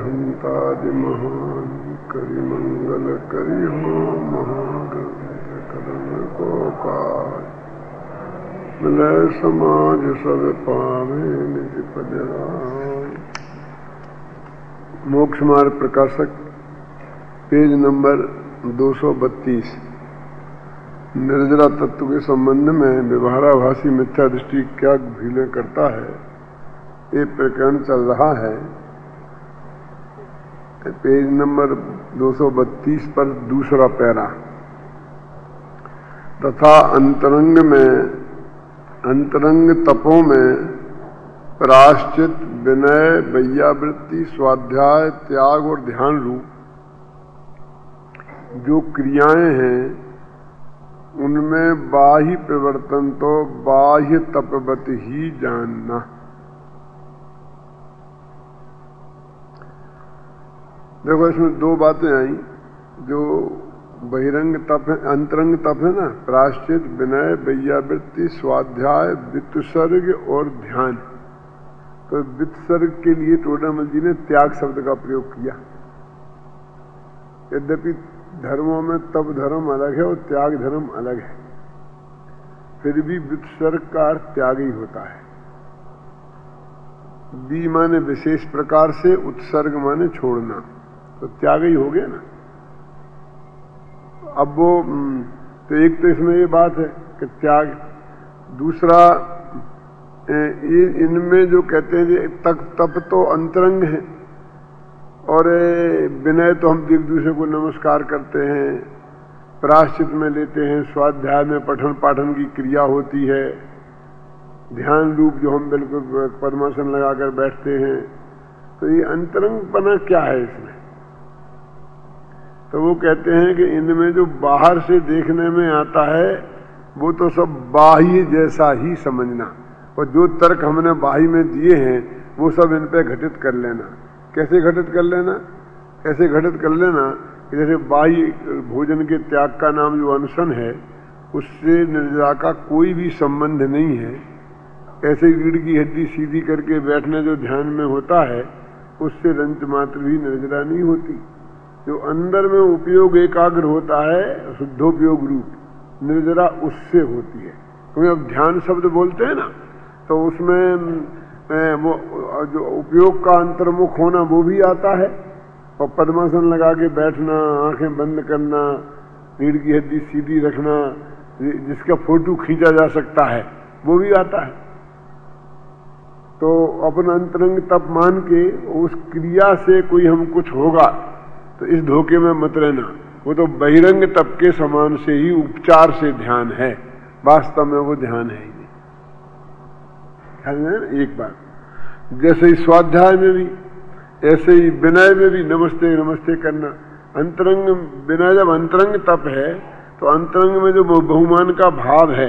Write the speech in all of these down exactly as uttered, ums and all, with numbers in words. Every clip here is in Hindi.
हंतादि महान करि मंगल करि हो महाग्रंथ कदम को काज मिलय समाज सब पावे निज पद राय। मोक्ष मार्ग प्रकाशक पेज नंबर दो सौ बत्तीस। निर्जरा तत्व के संबंध में व्यवहाराभासी मिथ्या दृष्टि क्या भीले करता है, ये प्रकरण चल रहा है। पेज नंबर दो सौ बत्तीस पर दूसरा पैरा। तथा अंतरंग में अंतरंग तपों में प्रायश्चित, विनय, वैयावृत्ति, स्वाध्याय, त्याग और ध्यान रूप जो क्रियाएं हैं उनमें बाह्य प्रवर्तन तो बाह्य तपवत ही जानना। देखो इसमें दो बातें आई। जो बहिरंग तप है, अंतरंग तप है ना, प्रायश्चित, विनय, वैयावृत्ति, स्वाध्याय, वित्सर्ग और ध्यान। तो वित्सर्ग के लिए टोडामल जी ने त्याग शब्द का प्रयोग किया। यद्यपि धर्मों में तप धर्म अलग है और त्याग धर्म अलग है, फिर भी वित्सर्ग का अर्थ त्याग ही होता है। वी माने विशेष प्रकार से, उत्सर्ग माने छोड़ना, तो त्याग ही हो गया ना। अब वो तो एक तो इसमें ये बात है कि त्याग, दूसरा ये इनमें जो कहते हैं तक तप तो अंतरंग है और विनय तो हम एक दूसरे को नमस्कार करते हैं, प्रायश्चित में लेते हैं, स्वाध्याय में पठन पाठन की क्रिया होती है, ध्यान रूप जो हम बिल्कुल पद्मासन लगाकर बैठते हैं। तो ये अंतरंगपना क्या है इसमें? तो वो कहते हैं कि इनमें जो बाहर से देखने में आता है वो तो सब बाह्य जैसा ही समझना, और जो तर्क हमने बाह्य में दिए हैं वो सब इन पे घटित कर लेना। कैसे घटित कर लेना? कैसे घटित कर लेना कि जैसे बाह्य भोजन के त्याग का नाम जो अनशन है उससे निर्जरा का कोई भी संबंध नहीं है। ऐसे रीढ़ की हड्डी सीधी करके बैठने जो ध्यान में होता है उससे रंच मात्र भी निर्जरा नहीं होती। जो अंदर में उपयोग एकाग्र होता है शुद्धोपयोग रूप, निर्जरा उससे होती है। क्योंकि अब ध्यान शब्द बोलते हैं ना, तो उसमें वो जो उपयोग का अंतर्मुख होना वो भी आता है, और पद्मासन लगा के बैठना, आंखें बंद करना, रीढ़ की हड्डी सीधी रखना, जिसका फोटो खींचा जा सकता है वो भी आता है। तो अपना अंतरंग तप मान के उस क्रिया से कोई हम कुछ होगा तो इस धोखे में मत रहना। वो तो बहिरंग तप के समान से ही उपचार से ध्यान है, वास्तव में वो ध्यान है ही नहीं। ख्याल में एक बात, जैसे ही स्वाध्याय में भी ऐसे ही विनय में भी नमस्ते नमस्ते करना। अंतरंग विनय जब अंतरंग तप है तो अंतरंग में जो बहुमान का भाव है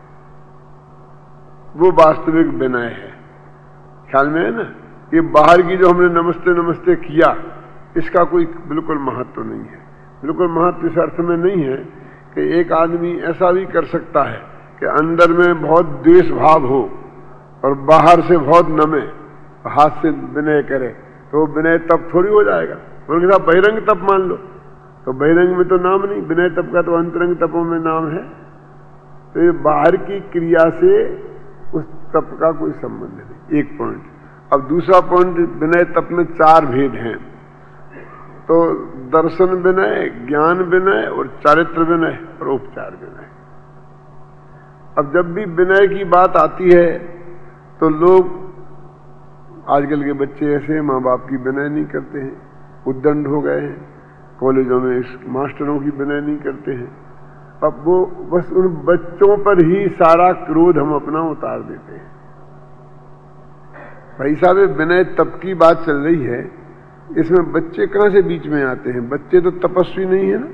वो वास्तविक विनय है। ख्याल में है ना? ये बाहर की जो हमने नमस्ते नमस्ते किया इसका कोई बिल्कुल महत्व नहीं है। बिल्कुल महत्व इस अर्थ में नहीं है कि एक आदमी ऐसा भी कर सकता है कि अंदर में बहुत द्वेष भाव हो और बाहर से बहुत नमे, हाथ से विनय करे, तो विनय तप थोड़ी हो जाएगा। उनके साथ बहिरंग तप मान लो, तो बहिरंग में तो नाम नहीं, विनय तप का तो अंतरंग तपों में नाम है। तो ये बाहर की क्रिया से उस तप का कोई संबंध नहीं। एक पॉइंट। अब दूसरा पॉइंट, विनय तप में चार भेद हैं। तो दर्शन विनय, ज्ञान विनय और चारित्र विनय और उपचार विनय। अब जब भी विनय की बात आती है तो लोग, आजकल के बच्चे ऐसे माँ बाप की विनय नहीं करते हैं, उद्दंड हो गए हैं, कॉलेजों में मास्टरों की विनय नहीं करते हैं। अब वो बस उन बच्चों पर ही सारा क्रोध हम अपना उतार देते हैं। भाई साहब, विनय तप की बात चल रही है, इसमें बच्चे कहां से बीच में आते हैं? बच्चे तो तपस्वी नहीं है ना।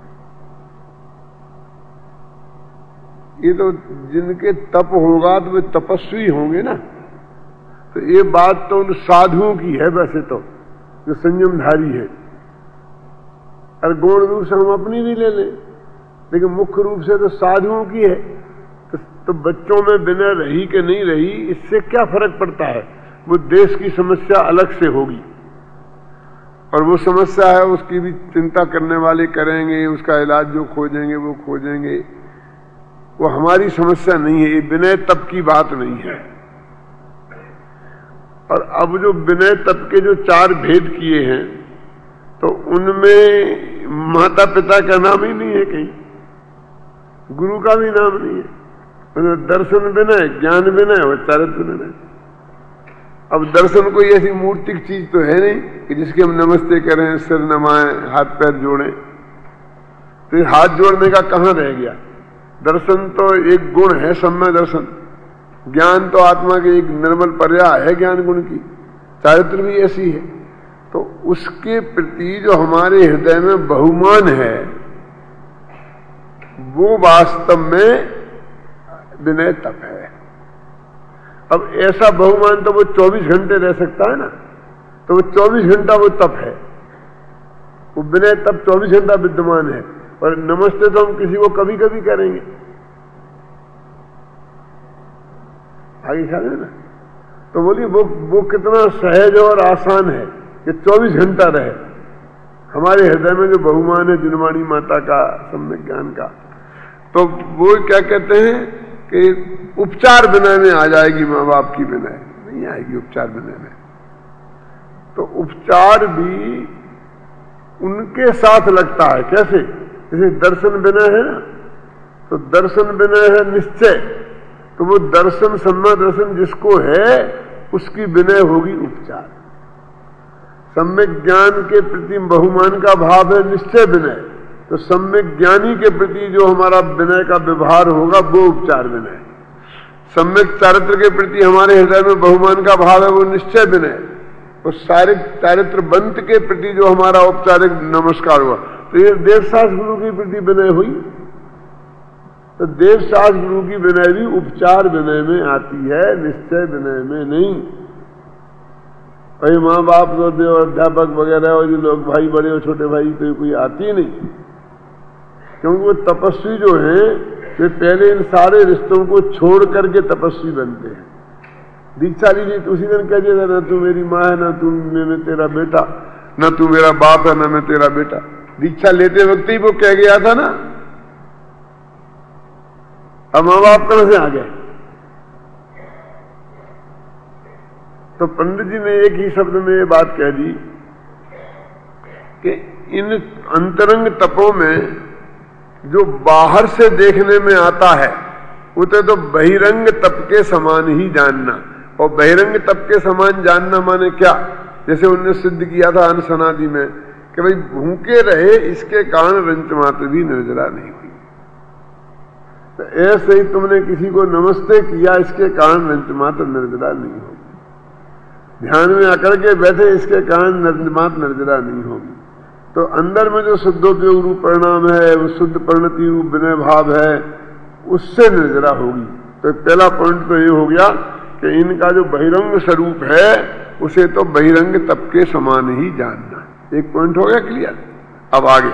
ये तो जिनके तप होगा तो वे तपस्वी होंगे ना। तो ये बात तो उन साधुओं की है वैसे तो, जो संयमधारी है। और गौण रूप से हम अपनी भी ले लें, लेकिन मुख्य रूप से तो साधुओं की है। तो, तो बच्चों में विनय रही कि नहीं रही, इससे क्या फर्क पड़ता है? वो देश की समस्या अलग से होगी। और वो समस्या है उसकी भी चिंता करने वाले करेंगे, उसका इलाज जो खोजेंगे वो खोजेंगे। वो हमारी समस्या नहीं है, ये विनय तप की बात नहीं है। और अब जो विनय तप के जो चार भेद किए हैं तो उनमें माता पिता का नाम ही नहीं है, कहीं गुरु का भी नाम नहीं है। मतलब दर्शन विनय, ज्ञान विनय और चारित्र विनय। अब दर्शन कोई ऐसी मूर्तिक चीज तो है नहीं कि जिसके हम नमस्ते करें, सिर नमाएं, हाथ पैर जोड़ें। तो हाथ जोड़ने का कहां रह गया? दर्शन तो एक गुण है, सम्य दर्शन। ज्ञान तो आत्मा की एक निर्मल पर्याय है ज्ञान गुण की। चारित्र भी ऐसी है। तो उसके प्रति जो हमारे हृदय में बहुमान है वो वास्तव में विनय तप है। अब ऐसा बहुमान तो वो चौबीस घंटे रह सकता है ना, तो वो चौबीस घंटा वो तप है। वो विनय तप चौबीस घंटा विद्यमान है। और नमस्ते तो हम किसी को कभी कभी करेंगे, आगे ख्याल है ना। तो बोलिए वो वो कितना सहज और आसान है कि चौबीस घंटा रहे हमारे हृदय में जो बहुमान है जिनवाणी माता का, सम्यक ज्ञान का। तो वो क्या कहते हैं कि उपचार विनय में आ जाएगी, माँ बाप की विनय नहीं आएगी उपचार विनय में। तो उपचार भी उनके साथ लगता है। कैसे? जैसे दर्शन विनय है ना, तो दर्शन विनय है निश्चय। तो वो दर्शन सम्यक दर्शन जिसको है उसकी विनय होगी उपचार। सम्यक ज्ञान के प्रति बहुमान का भाव है निश्चय विनय। तो सम्यक ज्ञानी के प्रति जो हमारा विनय का व्यवहार होगा वो उपचार विनय। सम्यक चारित्र के प्रति हमारे हृदय में बहुमान का भाव है वो निश्चय विनय। और सारे चारित्र बंत के प्रति जो हमारा औपचारिक नमस्कार हुआ तो ये देवशास्त्र गुरु की प्रति विनय हुई। तो देवशास्त्र गुरु की विनय भी उपचार विनय में आती है, निश्चय विनय में नहीं। भाई माँ बाप तो अध्यापक वगैरह और जो लोग भाई बड़े और छोटे भाई तो कोई आती नहीं, क्योंकि वो तपस्वी जो हैं वे पहले इन सारे रिश्तों को छोड़ करके तपस्वी बनते हैं। दीक्षा लीजिए तो उसी दिन कह दिया ना तू मेरी माँ है, ना तू मैं तेरा बेटा, ना तू मेरा बाप है, ना मैं तेरा बेटा। दीक्षा लेते वक्त ही वो कह गया था ना। अब माँ बाप कहां से आ गए? तो पंडित जी ने एक ही शब्द में ये बात कह दी कि इन अंतरंग तपों में जो बाहर से देखने में आता है उसे तो बहिरंग तप के समान ही जानना। और बहिरंग तप के समान जानना माने क्या? जैसे उनने सिद्ध किया था अनसनादि में कि भाई भूखे रहे इसके कारण रंच मात्र भी निर्जरा नहीं हुई। तो ऐसे ही तुमने किसी को नमस्ते किया इसके कारण रंच मात्र निर्जरा नहीं होगी। ध्यान में आकर के बैठे इसके कारण रंच मात्र निर्जरा नहीं होगी। तो अंदर में जो शुद्धोपयोग रूप परिणाम है, वो शुद्ध परिणति रूप विनय भाव है, उससे निर्जरा होगी। तो पहला पॉइंट तो ये हो गया कि इनका जो बहिरंग स्वरूप है उसे तो बहिरंग तप के समान ही जानना। एक पॉइंट हो गया क्लियर। अब आगे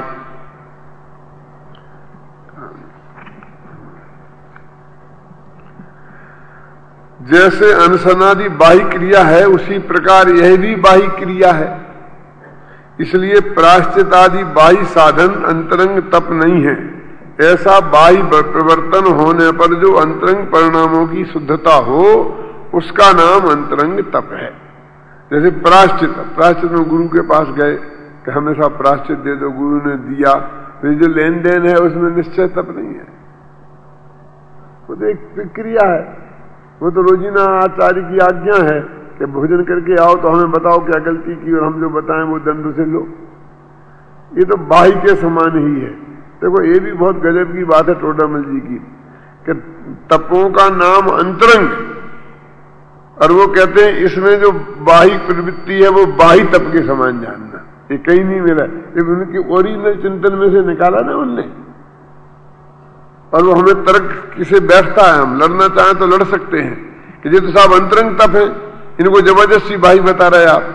जैसे अनसनादि बाह्य क्रिया है उसी प्रकार यह भी बाह्य क्रिया है। इसलिए प्रायश्चित आदि बाह्य साधन अंतरंग तप नहीं है। ऐसा बाह्य प्रवर्तन होने पर जो अंतरंग परिणामों की शुद्धता हो उसका नाम अंतरंग तप है। जैसे प्रायश्चित, प्रायश्चित में गुरु के पास गए कि हमेशा प्रायश्चित दे दो, गुरु ने दिया, तो जो लेन देन है उसमें निश्चय तप नहीं है, वो तो एक क्रिया है। वो तो रोजीना आचार्य की आज्ञा है कि भोजन करके आओ तो हमें बताओ क्या गलती की और हम जो बताएं वो दंड से लो। ये तो बाह्य के समान ही है। देखो ये भी बहुत गजब की बात है टोडामल जी की कि तपों का नाम अंतरंग, और वो कहते हैं इसमें जो बाह्य प्रवृत्ति है वो बाह्य तप के समान जानना। ये कहीं नहीं मिला, ये उनकी ओरिजिनल चिंतन में से निकाला ना उनने। और वो हमें तर्क किसे बैठता है, हम लड़ना चाहें तो लड़ सकते हैं कि ये तो साहब अंतरंग तप है, इनको जबरदस्ती बाह्य बता रहे आप।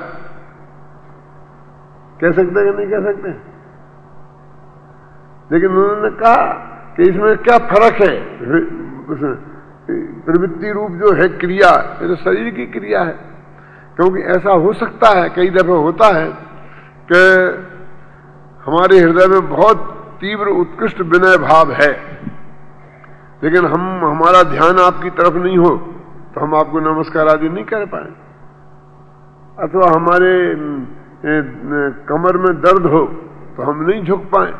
कह सकते हैं कि नहीं कह सकते? लेकिन उन्होंने कहा कि इसमें क्या फर्क है, प्रवृत्ति रूप जो है क्रिया ये तो शरीर की क्रिया है। क्योंकि ऐसा हो सकता है, कई दफे होता है कि हमारे हृदय में बहुत तीव्र उत्कृष्ट विनय भाव है, लेकिन हम हमारा ध्यान आपकी तरफ नहीं हो तो हम आपको नमस्कार आदि नहीं कर पाए, अथवा हमारे कमर में दर्द हो तो हम नहीं झुक पाए,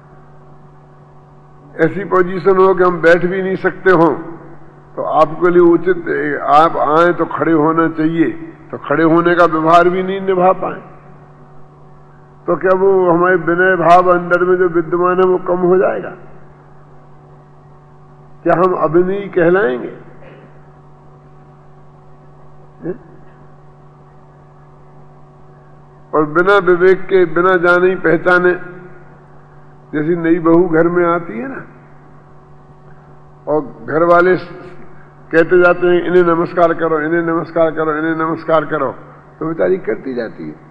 ऐसी पोजीशन हो कि हम बैठ भी नहीं सकते हो, तो आपके लिए उचित आप आए तो खड़े होना चाहिए, तो खड़े होने का व्यवहार भी नहीं निभा पाए, तो क्या वो हमारे विनय भाव अंदर में जो विद्यमान है वो कम हो जाएगा? क्या हम अभिनयी कहलाएंगे? है? और बिना विवेक के, बिना जाने पहचाने, जैसी नई बहू घर में आती है ना, और घर वाले कहते जाते हैं इन्हें नमस्कार करो, इन्हें नमस्कार करो, इन्हें नमस्कार करो, तो बेचारी करती जाती है,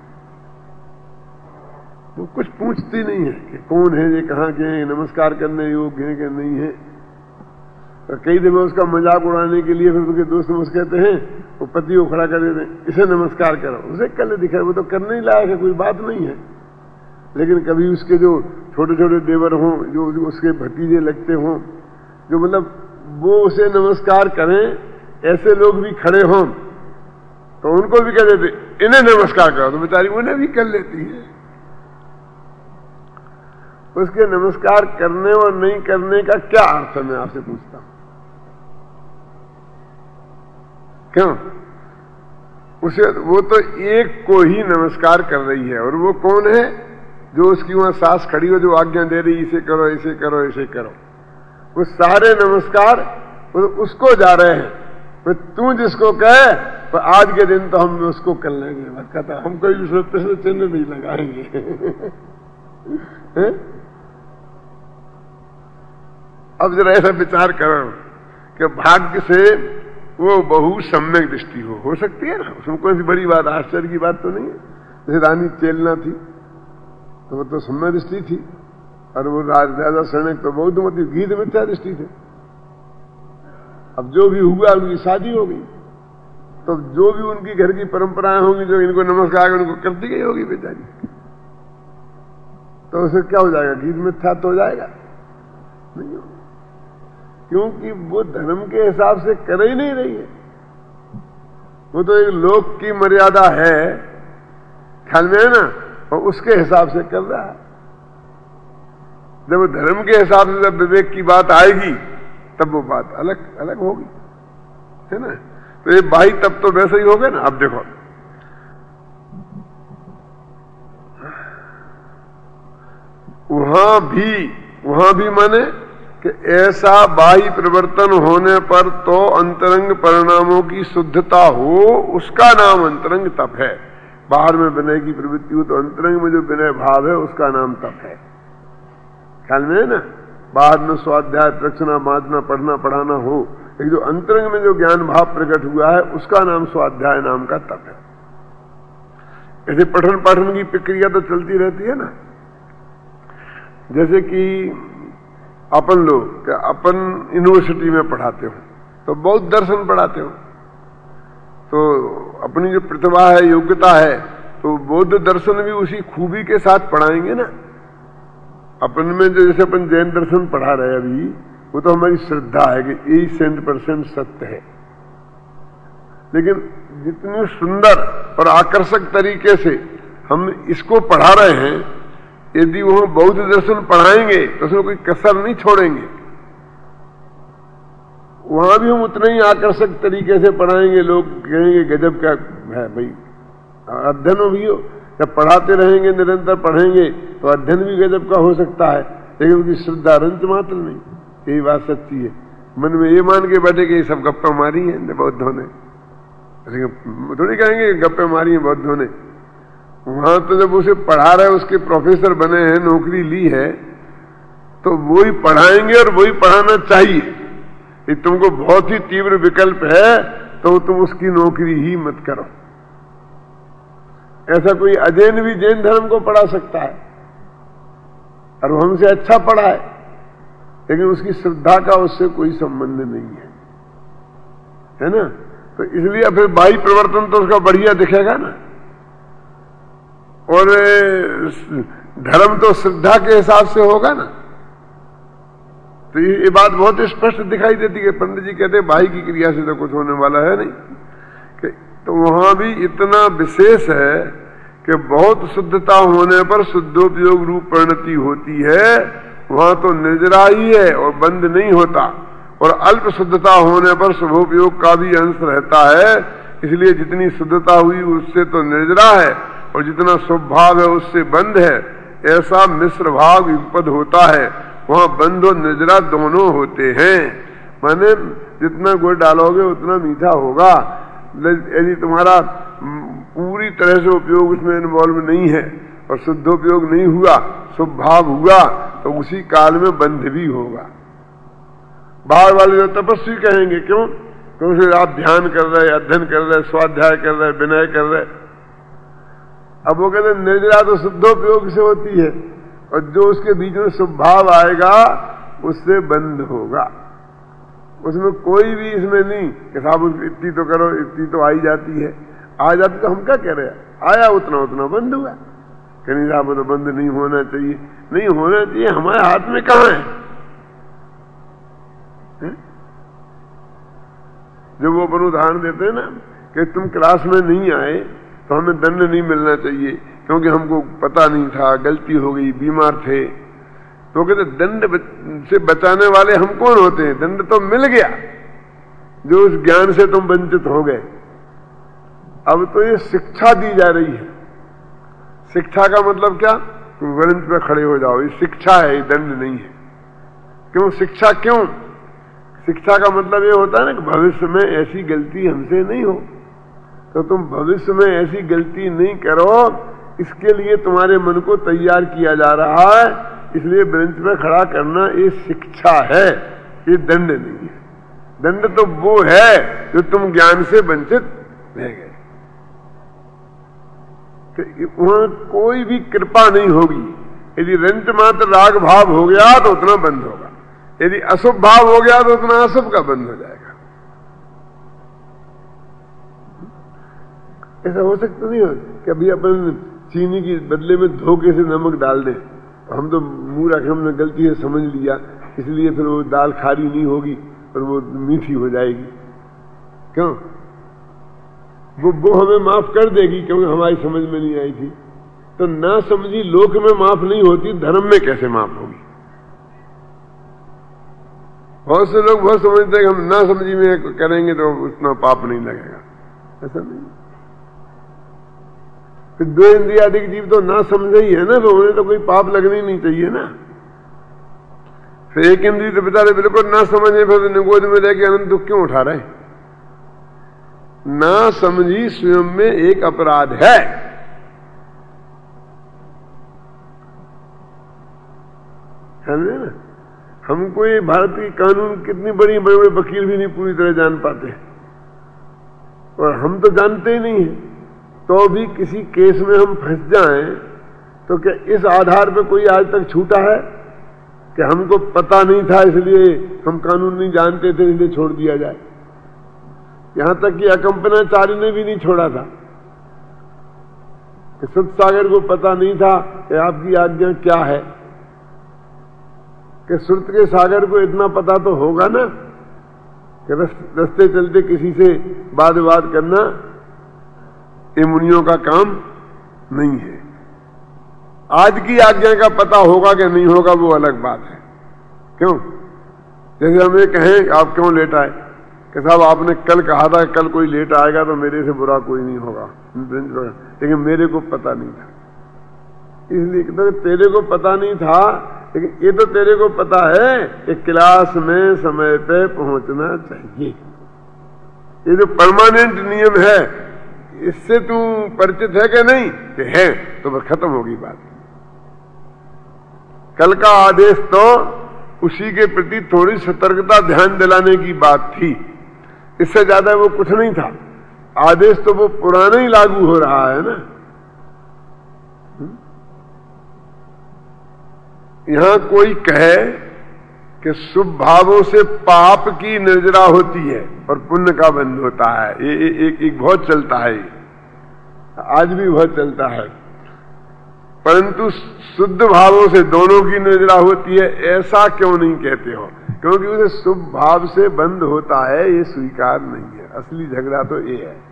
वो कुछ पूछती नहीं है कि कौन है, ये कहाँ के हैं, नमस्कार करने योग्य है कि नहीं है। और कई दफे उसका मजाक उड़ाने के लिए फिर उसके दोस्त मुझसे कहते हैं, वो पति को खड़ा कर देते हैं, इसे नमस्कार करो, उसे कल दिखा, वो तो करने ही लायक है, कोई बात नहीं है। लेकिन कभी उसके जो छोटे छोटे देवर हों, जो उसके भतीजे लगते हों, जो मतलब वो उसे नमस्कार करें, ऐसे लोग भी खड़े हों, तो उनको भी कह देते इन्हें नमस्कार करो, तो बेचारी उन्हें भी कर लेती है। उसके नमस्कार करने और नहीं करने का क्या अर्थ है, मैं आपसे पूछता हूं। क्यों? उसे वो तो एक को ही नमस्कार कर रही है, और वो कौन है? जो उसकी वहां सास खड़ी हो, जो आज्ञा दे रही, इसे करो, इसे करो, इसे करो। वो सारे नमस्कार वो उसको जा रहे हैं। तो तू जिसको कहे, तो आज के दिन तो हम उसको कर लेंगे, बस कहता हम कोई दूसरे प्रश्न चिन्ह नहीं लगाएंगे। अब जरा ऐसा विचार करो कि भाग्य से वो बहु सम्यक दृष्टि हो हो सकती है ना, उसमें कोई सी बड़ी बात, आश्चर्य की बात तो नहीं है। जैसे रानी चेलना थी तो वो तो सम्यक दृष्टि थी, और वो राजा सैनिक तो बौद्ध मती गीत मिथ्या दृष्टि थे। अब जो भी हुआ उनकी शादी हो गई, तो जो भी उनकी घर की परंपराएं होंगी, जो इनको नमस्कार उनको करती गई होगी बेचारी, तो उसे क्या हो जाएगा? गीत मिथ्या तो हो जाएगा नहीं हो, क्योंकि वो धर्म के हिसाब से कर ही नहीं रही है। वो तो एक लोक की मर्यादा है, ख्याल में है ना, और उसके हिसाब से कर रहा है। जब वो धर्म के हिसाब से जब विवेक की बात आएगी, तब वो बात अलग अलग होगी, है ना। तो ये भाई तब तो वैसे ही हो गए ना। अब देखो, वहां भी वहां भी माने कि ऐसा बाह्य परिवर्तन होने पर तो अंतरंग परिणामों की शुद्धता हो, उसका नाम अंतरंग तप है। बाहर में विनय की प्रवृत्ति हो तो अंतरंग में जो विनय भाव है उसका नाम तप है। ख्याल में है ना। बाहर में स्वाध्याय, प्रक्षना, माजना, पढ़ना, पढ़ाना हो, एक जो अंतरंग में जो ज्ञान भाव प्रकट हुआ है उसका नाम स्वाध्याय नाम का तप है। ऐसे पठन पाठन की प्रक्रिया तो चलती रहती है ना। जैसे कि अपन लोग अपन यूनिवर्सिटी में पढ़ाते हो तो बौद्ध दर्शन पढ़ाते हो, तो अपनी जो प्रतिभा है, योग्यता है, तो बौद्ध दर्शन भी उसी खूबी के साथ पढ़ाएंगे ना। अपन में जो जैसे अपन जैन दर्शन पढ़ा रहे अभी, वो तो हमारी श्रद्धा है कि यही सेंट परसेंट सत्य है। लेकिन जितनी सुंदर और आकर्षक तरीके से हम इसको पढ़ा रहे हैं, यदि वो बौद्ध दर्शन पढ़ाएंगे तो उसमें कोई कसर नहीं छोड़ेंगे। वहां भी हम उतना ही आकर्षक तरीके से पढ़ाएंगे, लोग कहेंगे गजब का है भाई। अध्ययन भी हो, जब पढ़ाते रहेंगे, निरंतर पढ़ेंगे तो अध्ययन भी गजब का हो सकता है, लेकिन उनकी श्रद्धा रंच मात्र नहीं। यही बात सच्ची है। मन में ये मान के बैठे कि ये सब गप्पे मारी हैं बौद्धों ने, थोड़ी कहेंगे गप्पे मारी हैं बौद्धों ने। वहां तो जब उसे पढ़ा रहे, उसके प्रोफेसर बने हैं, नौकरी ली है, तो वो ही पढ़ाएंगे और वही पढ़ाना चाहिए। ये तुमको बहुत ही तीव्र विकल्प है तो तुम उसकी नौकरी ही मत करो। ऐसा कोई अजैन भी जैन धर्म को पढ़ा सकता है और वो हमसे अच्छा पढ़ा है, लेकिन उसकी श्रद्धा का उससे कोई संबंध नहीं है, है ना। तो इसलिए फिर बाह्य परिवर्तन तो उसका बढ़िया दिखेगा ना। और धर्म तो श्रद्धा के हिसाब से होगा ना। तो ये बात बहुत स्पष्ट दिखाई देती है। पंडित जी कहते भाई की क्रिया से तो कुछ होने वाला है नहीं। तो वहां भी इतना विशेष है कि बहुत शुद्धता होने पर शुद्धोपयोग रूप परिणति होती है, वहां तो निर्जरा ही है और बंद नहीं होता। और अल्प शुद्धता होने पर शुभोपयोग का भी अंश रहता है, इसलिए जितनी शुद्धता हुई उससे तो निर्जरा है और जितना स्वभाव है उससे बंद है। ऐसा मिश्र भाव युगपद होता है, वहां बंद और निर्जरा दोनों होते हैं। माने जितना गुड़ डालोगे उतना मीठा होगा। यदि तुम्हारा पूरी तरह से उपयोग उसमें इन्वॉल्व नहीं है और शुद्धोपयोग नहीं हुआ, स्वभाव हुआ, तो उसी काल में बंध भी होगा। बाहर वाले जो तपस्वी कहेंगे, क्यों? क्योंकि आप ध्यान कर रहे, अध्ययन कर रहे, स्वाध्याय कर रहे, विनय कर रहे। अब वो कहते निर्जरा तो शुद्धोपयोग से होती है और जो उसके बीच में स्वभाव आएगा उससे बंद होगा। उसमें कोई भी इसमें नहीं कि साहब इतनी तो करो, इतनी तो आई जाती है। आ जाती तो हम क्या कह रहे हैं, आया उतना उतना बंद हुआ। कहीं साहब तो बंद नहीं होना चाहिए, नहीं होना चाहिए, हमारे हाथ में कहाँ है, है? जो वो अपन उदाहरण देते हैं ना कि तुम क्लास में नहीं आए तो हमें दंड नहीं मिलना चाहिए क्योंकि हमको पता नहीं था, गलती हो गई, बीमार थे। तो कहते दंड से बचाने वाले हम कौन होते हैं? दंड तो मिल गया, जो उस ज्ञान से तुम वंचित हो गए। अब तो ये शिक्षा दी जा रही है। शिक्षा का मतलब क्या? तुम वृंच पे खड़े हो जाओ, ये शिक्षा है, ये दंड नहीं है। क्यों शिक्षा? क्यों शिक्षा का मतलब ये होता है ना कि भविष्य में ऐसी गलती हमसे नहीं हो, तो तुम भविष्य में ऐसी गलती नहीं करो, इसके लिए तुम्हारे मन को तैयार किया जा रहा है। इसलिए बेंच पे खड़ा करना ये शिक्षा है, ये दंड नहीं है। दंड तो वो है जो तुम ज्ञान से वंचित रह गए। वहां कोई भी कृपा नहीं होगी। यदि रंच मात्र राग भाव हो गया तो उतना बंद होगा, यदि अशुभ भाव हो गया तो उतना अशुभ का बंद हो जाएगा। ऐसा हो सकता नहीं हो कि अभी अपन चीनी की बदले में धोखे से नमक डाल दें, हम तो मुंह रखे, हमने गलती से समझ लिया, इसलिए फिर वो दाल खारी नहीं होगी और वो मीठी हो जाएगी। क्यों? वो वो हमें माफ कर देगी क्योंकि हमारी समझ में नहीं आई थी। तो ना समझी लोक में माफ नहीं होती, धर्म में कैसे माफ होगी? बहुत से लोग बहुत समझते हैं कि हम ना समझी में करेंगे तो उतना पाप नहीं लगेगा। ऐसा नहीं। फिर दो इंद्रिया अधिक जीव तो ना समझे ही है ना, तो उन्हें तो कोई पाप लगनी नहीं चाहिए ना। फिर एक इंद्रिय तो बेचारे बिल्कुल ना समझे, फिर निगोद में रह के अनंत दुख क्यों उठा रहे? ना समझी स्वयं में एक अपराध है। समझे ना? हमको ये भारतीय कानून कितनी बड़ी बड़े बड़े वकील भी नहीं पूरी तरह जान पाते, और हम तो जानते ही नहीं है। तो भी किसी केस में हम फंस जाएं तो क्या इस आधार पर कोई आज तक छूटा है कि हमको पता नहीं था इसलिए हम कानून नहीं जानते थे इसलिए छोड़ दिया जाए? यहां तक कि अकंपनाचार्य ने भी नहीं छोड़ा था कि सुरसागर को पता नहीं था कि आपकी आज्ञा क्या है। कि सुरत के सागर को इतना पता तो होगा ना कि रास्ते चलते किसी से वाद विवाद करना ये मुनियों का काम नहीं है। आज की आज्ञा का पता होगा कि नहीं होगा वो अलग बात है। क्यों? जैसे हम ये कहें आप क्यों लेट आए, कि साहब आपने कल कहा था कल कोई लेट आएगा तो मेरे से बुरा कोई नहीं होगा, लेकिन मेरे को पता नहीं था, इसलिए तो तेरे को पता नहीं था, लेकिन ये तो तेरे को पता है कि क्लास में समय पे पहुंचना चाहिए। ये जो परमानेंट नियम है इससे तू परिचित है कि नहीं? कि है, तो बस खत्म होगी बात। कल का आदेश तो उसी के प्रति थोड़ी सतर्कता ध्यान दिलाने की बात थी, इससे ज्यादा वो कुछ नहीं था। आदेश तो वो पुराना ही लागू हो रहा है ना। यहां कोई कहे कि शुभ भावों से पाप की निर्जरा होती है और पुण्य का बंध होता है, ये एक, एक बहुत चलता है, आज भी बहुत चलता है परंतु शुद्ध भावों से दोनों की निद्रा होती है, ऐसा क्यों नहीं कहते हो? क्योंकि उसे शुभ भाव से बंद होता है, ये स्वीकार नहीं है। असली झगड़ा तो ये है।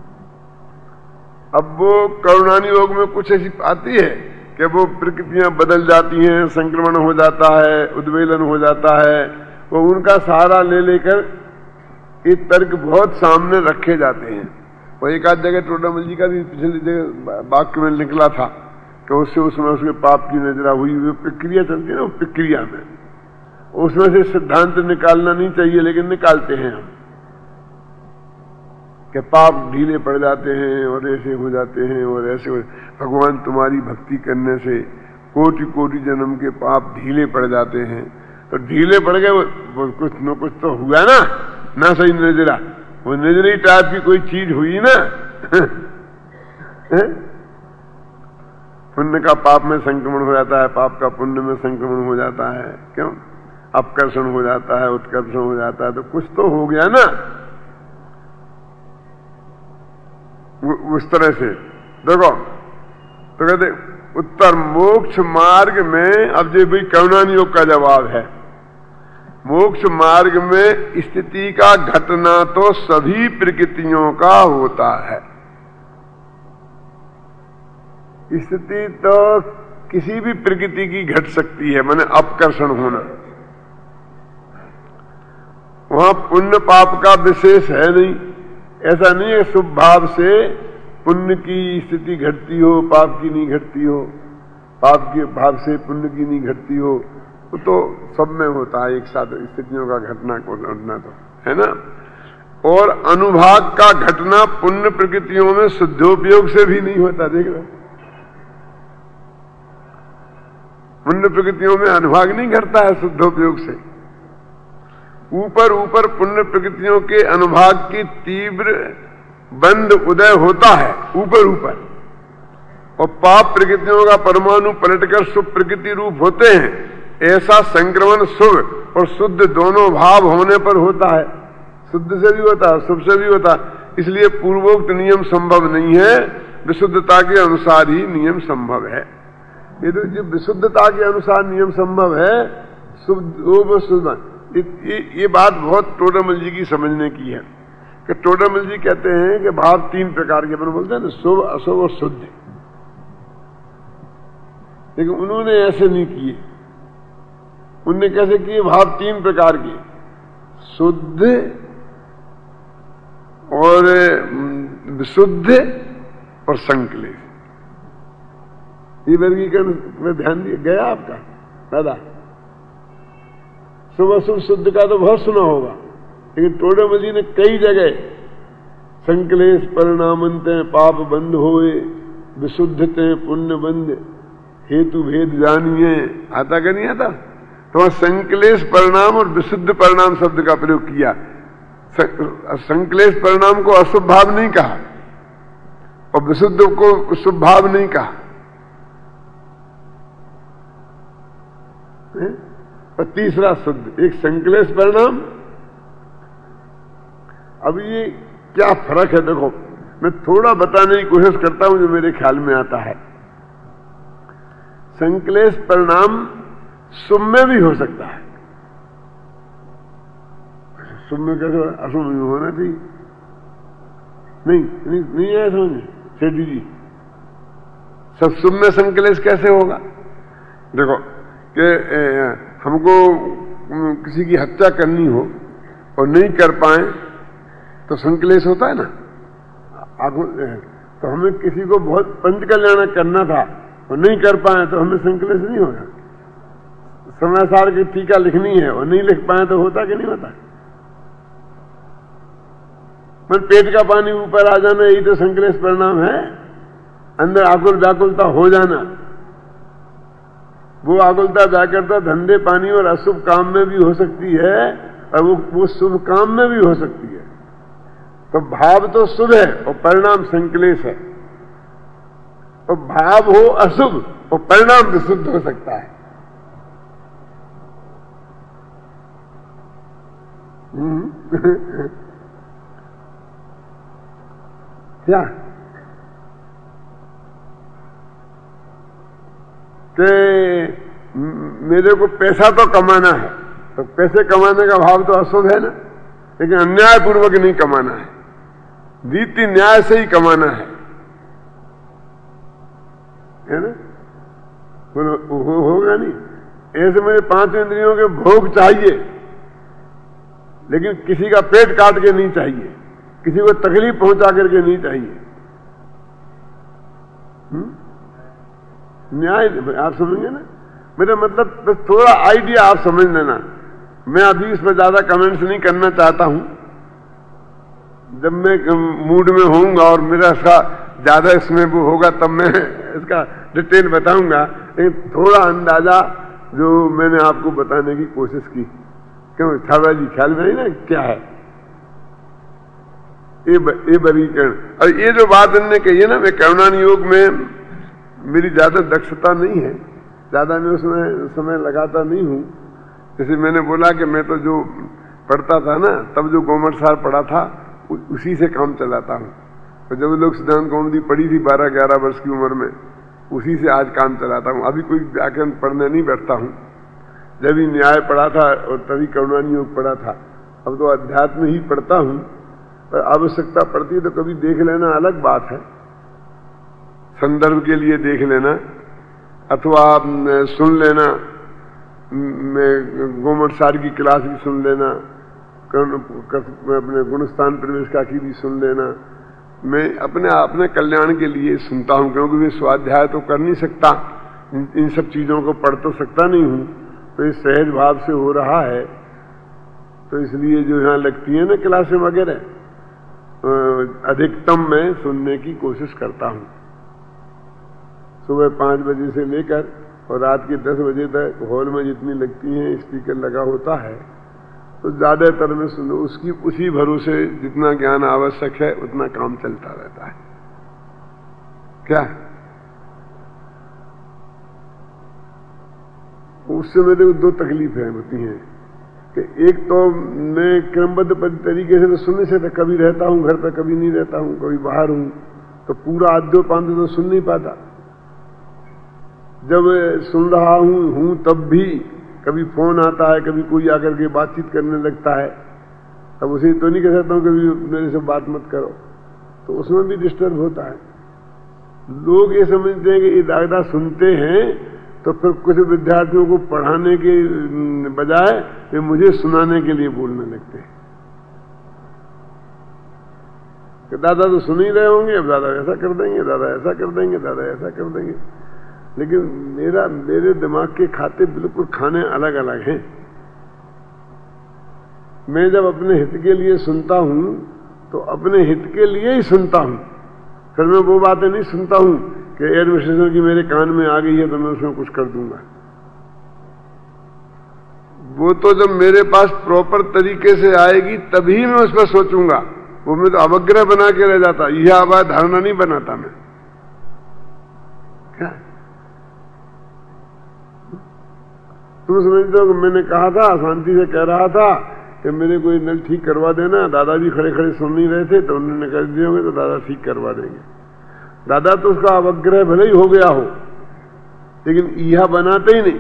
अब वो करुणानि योग में कुछ ऐसी आती है कि वो प्रकृतियां बदल जाती हैं, संक्रमण हो जाता है, उद्वेलन हो जाता है, वो उनका सहारा ले लेकर ये तर्क बहुत सामने रखे जाते हैं। और एक आध जगह टोडामल जी का भी पिछली जगह वाक्य में निकला था कि उससे उसमें उसके पाप की नजरा हुई। वो प्रक्रिया चलती है ना, वो प्रक्रिया में उसमें से सिद्धांत निकालना नहीं चाहिए, लेकिन निकालते हैं हम कि पाप ढीले पड़ जाते हैं और ऐसे हो जाते हैं और ऐसे हो। भगवान तुम्हारी भक्ति करने से कोटि कोटि जन्म के पाप ढीले पड़ जाते हैं। तो ढीले पड़ गए, वो, वो कुछ न कुछ तो हुआ ना, ना सही नजरा, वो नजरी टाइप की कोई चीज हुई ना। पुण्य का पाप में संक्रमण हो जाता है, पाप का पुण्य में संक्रमण हो जाता है। क्यों? अपकर्षण हो जाता है, उत्कर्षण हो जाता है, तो कुछ तो हो गया ना उस तरह से। देखो तो कहते उत्तर मोक्ष मार्ग में, अब जो भाई करुणानि योग का जवाब है, मोक्ष मार्ग में स्थिति का घटना तो सभी प्रकृतियों का होता है। स्थिति तो किसी भी प्रकृति की घट सकती है, माने अपकर्षण होना। वहां पुण्य पाप का विशेष है नहीं। ऐसा नहीं है शुभ भाव से पुण्य की स्थिति घटती हो, पाप की नहीं घटती हो, पाप के भाव से पुण्य की नहीं घटती हो। वो तो सब में होता है एक साथ स्थितियों का घटना को घटना, तो है ना। और अनुभाग का घटना पुण्य प्रकृतियों में शुद्धोपयोग से भी नहीं होता। देख रहे, पुण्य प्रकृतियों में अनुभाग नहीं घटता है शुद्धोपयोग से। ऊपर ऊपर पुण्य प्रकृतियों के अनुभाग की तीव्र बंद उदय होता है ऊपर ऊपर, और पाप प्रकृतियों का परमाणु पलटकर शुभ प्रकृति रूप होते हैं। ऐसा संक्रमण शुभ और शुद्ध दोनों भाव होने पर होता है। शुद्ध से भी होता है, शुभ से भी होता है। इसलिए पूर्वोक्त नियम संभव नहीं है, विशुद्धता के अनुसार ही नियम संभव है। ये तो जो विशुद्धता के अनुसार नियम संभव है, शुभ शुद्ध, ये, ये बात बहुत टोडामल जी की समझने की है। कि टोडामल जी कहते हैं कि भाव तीन प्रकार के, अपन बोलते हैं ना, शुभ, अशुभ और शुद्ध। लेकिन उन्होंने ऐसे नहीं किए। उनने कैसे किए? भाव तीन प्रकार के, शुद्ध और विशुद्ध और संकलेश। ये वर्गीकरण में ध्यान दिया गया आपका दादा? शुभ अशुभ शुद्ध का तो बहुत सुना होगा, लेकिन टोडामल जी ने कई जगह संकलेश परिणामंते पाप बंद होए, विशुद्धते पुण्य बंद, हेतु भेद जानिए, आता क्या नहीं आता? तो संकलेश परिणाम और विशुद्ध परिणाम शब्द का प्रयोग किया। संकलेश परिणाम को अशुभ भाव नहीं कहा और विशुद्ध को शुभ भाव नहीं कहा। और तीसरा शुद्ध, एक संकलेश परिणाम। अब ये क्या फर्क है? देखो, मैं थोड़ा बताने की कोशिश करता हूं जो मेरे ख्याल में आता है। संकलेश परिणाम शुभ में भी हो सकता है। शुभ में कैसे? अशुभ में होना चाहिए। नहीं नहीं, नहीं है समझ सेठी जी, सब शुभ में संकलेश कैसे होगा? देखो कि हमको किसी की हत्या करनी हो और नहीं कर पाए तो संकलेश होता है ना। तो हमें किसी को बहुत पंच कल्याण करना था और नहीं कर पाए तो हमें संकलेश नहीं होगा। समय सार की टीका लिखनी है और नहीं लिख पाए तो होता कि नहीं होता? पर पेट का पानी ऊपर आ जाना, यही तो संकलेश परिणाम है। अंदर आकुल व्याकुलता हो जाना, वो आकुलता व्याकुलता धंधे पानी और अशुभ काम में भी हो सकती है और वो वो शुभ काम में भी हो सकती है। तो भाव तो शुभ है और परिणाम संकलेश है, और भाव हो अशुभ और परिणाम विशुद्ध हो सकता है। क्या कि मेरे को पैसा तो कमाना है, तो पैसे कमाने का भाव तो अशुभ है ना, लेकिन अन्याय पूर्वक नहीं कमाना है, रीति न्याय से ही कमाना है, है ना? हो, हो, होगा नहीं। ऐसे मुझे पांच इंद्रियों के भोग चाहिए, लेकिन किसी का पेट काट के नहीं चाहिए, किसी को तकलीफ पहुंचा करके नहीं चाहिए। हुँ? न्याय आप समझेंगे ना, मेरा मतलब बस थोड़ा आइडिया आप समझ लेना। मैं अभी इस पर ज्यादा कमेंट्स नहीं करना चाहता हूं, जब मैं मूड में होऊंगा और मेरा इसका ज्यादा इसमें वो होगा तब मैं इसका डिटेल बताऊंगा, लेकिन थोड़ा अंदाजा जो मैंने आपको बताने की कोशिश की। क्यों छाबरा जी ख्याल में नहीं ना क्या है ये ये वर्गीकरण। और ये जो बात इन्होंने कही है ना, मैं करुणान योग में मेरी ज्यादा दक्षता नहीं है, ज्यादा मैं उसमें समय लगाता नहीं हूं। जैसे मैंने बोला कि मैं तो जो पढ़ता था ना, तब जो गोमट सार पढ़ा था उसी से काम चलाता हूं। और जब लोग सिद्धांत कौमुदी पढ़ी थी बारह ग्यारह वर्ष की उम्र में, उसी से आज काम चलाता हूं। अभी कोई व्याकरण पढ़ने नहीं बैठता हूं। जब ही न्याय पढ़ा था और तभी करुणान योग पढ़ा था। अब तो अध्यात्म ही पढ़ता हूं, पर आवश्यकता पड़ती है तो कभी देख लेना अलग बात है, संदर्भ के लिए देख लेना, अथवा सुन लेना, गोमट सार की क्लास भी सुन लेना, अपने गुणस्थान प्रवेशिका की भी सुन लेना। मैं अपने अपने कल्याण के लिए सुनता हूं, क्योंकि मैं स्वाध्याय तो कर नहीं सकता, इन सब चीजों को पढ़ तो सकता नहीं हूं, तो इस सहज भाव से हो रहा है। तो इसलिए जो यहाँ लगती है ना क्लासें वगैरह, अधिकतम मैं सुनने की कोशिश करता हूं। सुबह पांच बजे से लेकर और रात के दस बजे तक हॉल में जितनी लगती हैं, स्पीकर लगा होता है, तो ज्यादातर में सुनो, उसकी उसी भरोसे जितना ज्ञान आवश्यक है उतना काम चलता रहता है। क्या उससे मेरे को दो तकलीफें होती हैं कि एक तो मैं क्रमबद्ध तरीके से तो सुनने से कभी रहता हूं घर पर, कभी नहीं रहता हूं, कभी बाहर हूं, तो पूरा आद्यो पांच तो सुन नहीं पाता। जब सुन रहा हूं हूं तब भी कभी फोन आता है, कभी कोई आकर के बातचीत करने लगता है, तब उसे तो नहीं कह सकता हूं कभी मेरे से बात मत करो, तो उसमें भी डिस्टर्ब होता है। लोग ये समझते हैं कि ये दादा सुनते हैं, तो फिर कुछ विद्यार्थियों को पढ़ाने के बजाय वे मुझे सुनाने के लिए बोलने लगते हैं कि दादा तो सुन ही रहे होंगे, अब दादा ऐसा कर देंगे, दादा ऐसा कर देंगे, दादा ऐसा कर देंगे। लेकिन मेरा मेरे दिमाग के खाते बिल्कुल खाने अलग अलग हैं। मैं जब अपने हित के लिए सुनता हूं तो अपने हित के लिए ही सुनता हूं, फिर मैं वो बातें नहीं सुनता हूं कि एडमिनिस्ट्रेशन की मेरे कान में आ गई है तो मैं उसमें कुछ कर दूंगा। वो तो जब मेरे पास प्रॉपर तरीके से आएगी तभी मैं उस पर सोचूंगा। वो मैं तो अवग्रह बना के रह जाता, यह आवाज धारणा नहीं बनाता मैं। क्या तुम समझते हो कि मैंने कहा था, शांति से कह रहा था कि मेरे को नल ठीक करवा देना, दादाजी खड़े खड़े सुन नहीं रहे थे, तो उन्होंने कह दिए होंगे तो दादा ठीक करवा देंगे। दादा तो उसका अवग्रह भले ही हो गया हो, लेकिन यह बनाते ही नहीं।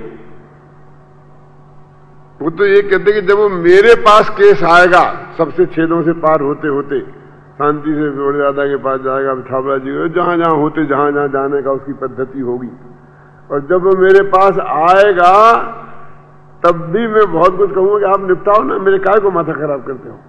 वो तो ये कहते कि जब वो मेरे पास केस आएगा, सबसे छेदों से पार होते होते शांति से बड़े दादा के पास जाएगा, छाबरा जी जहां जहां होते जहां जहां जाने का उसकी पद्धति होगी, और जब वो मेरे पास आएगा तब भी मैं बहुत कुछ कहूंगा कि आप निपटाओ ना, मेरे काय को माथा खराब करते हो,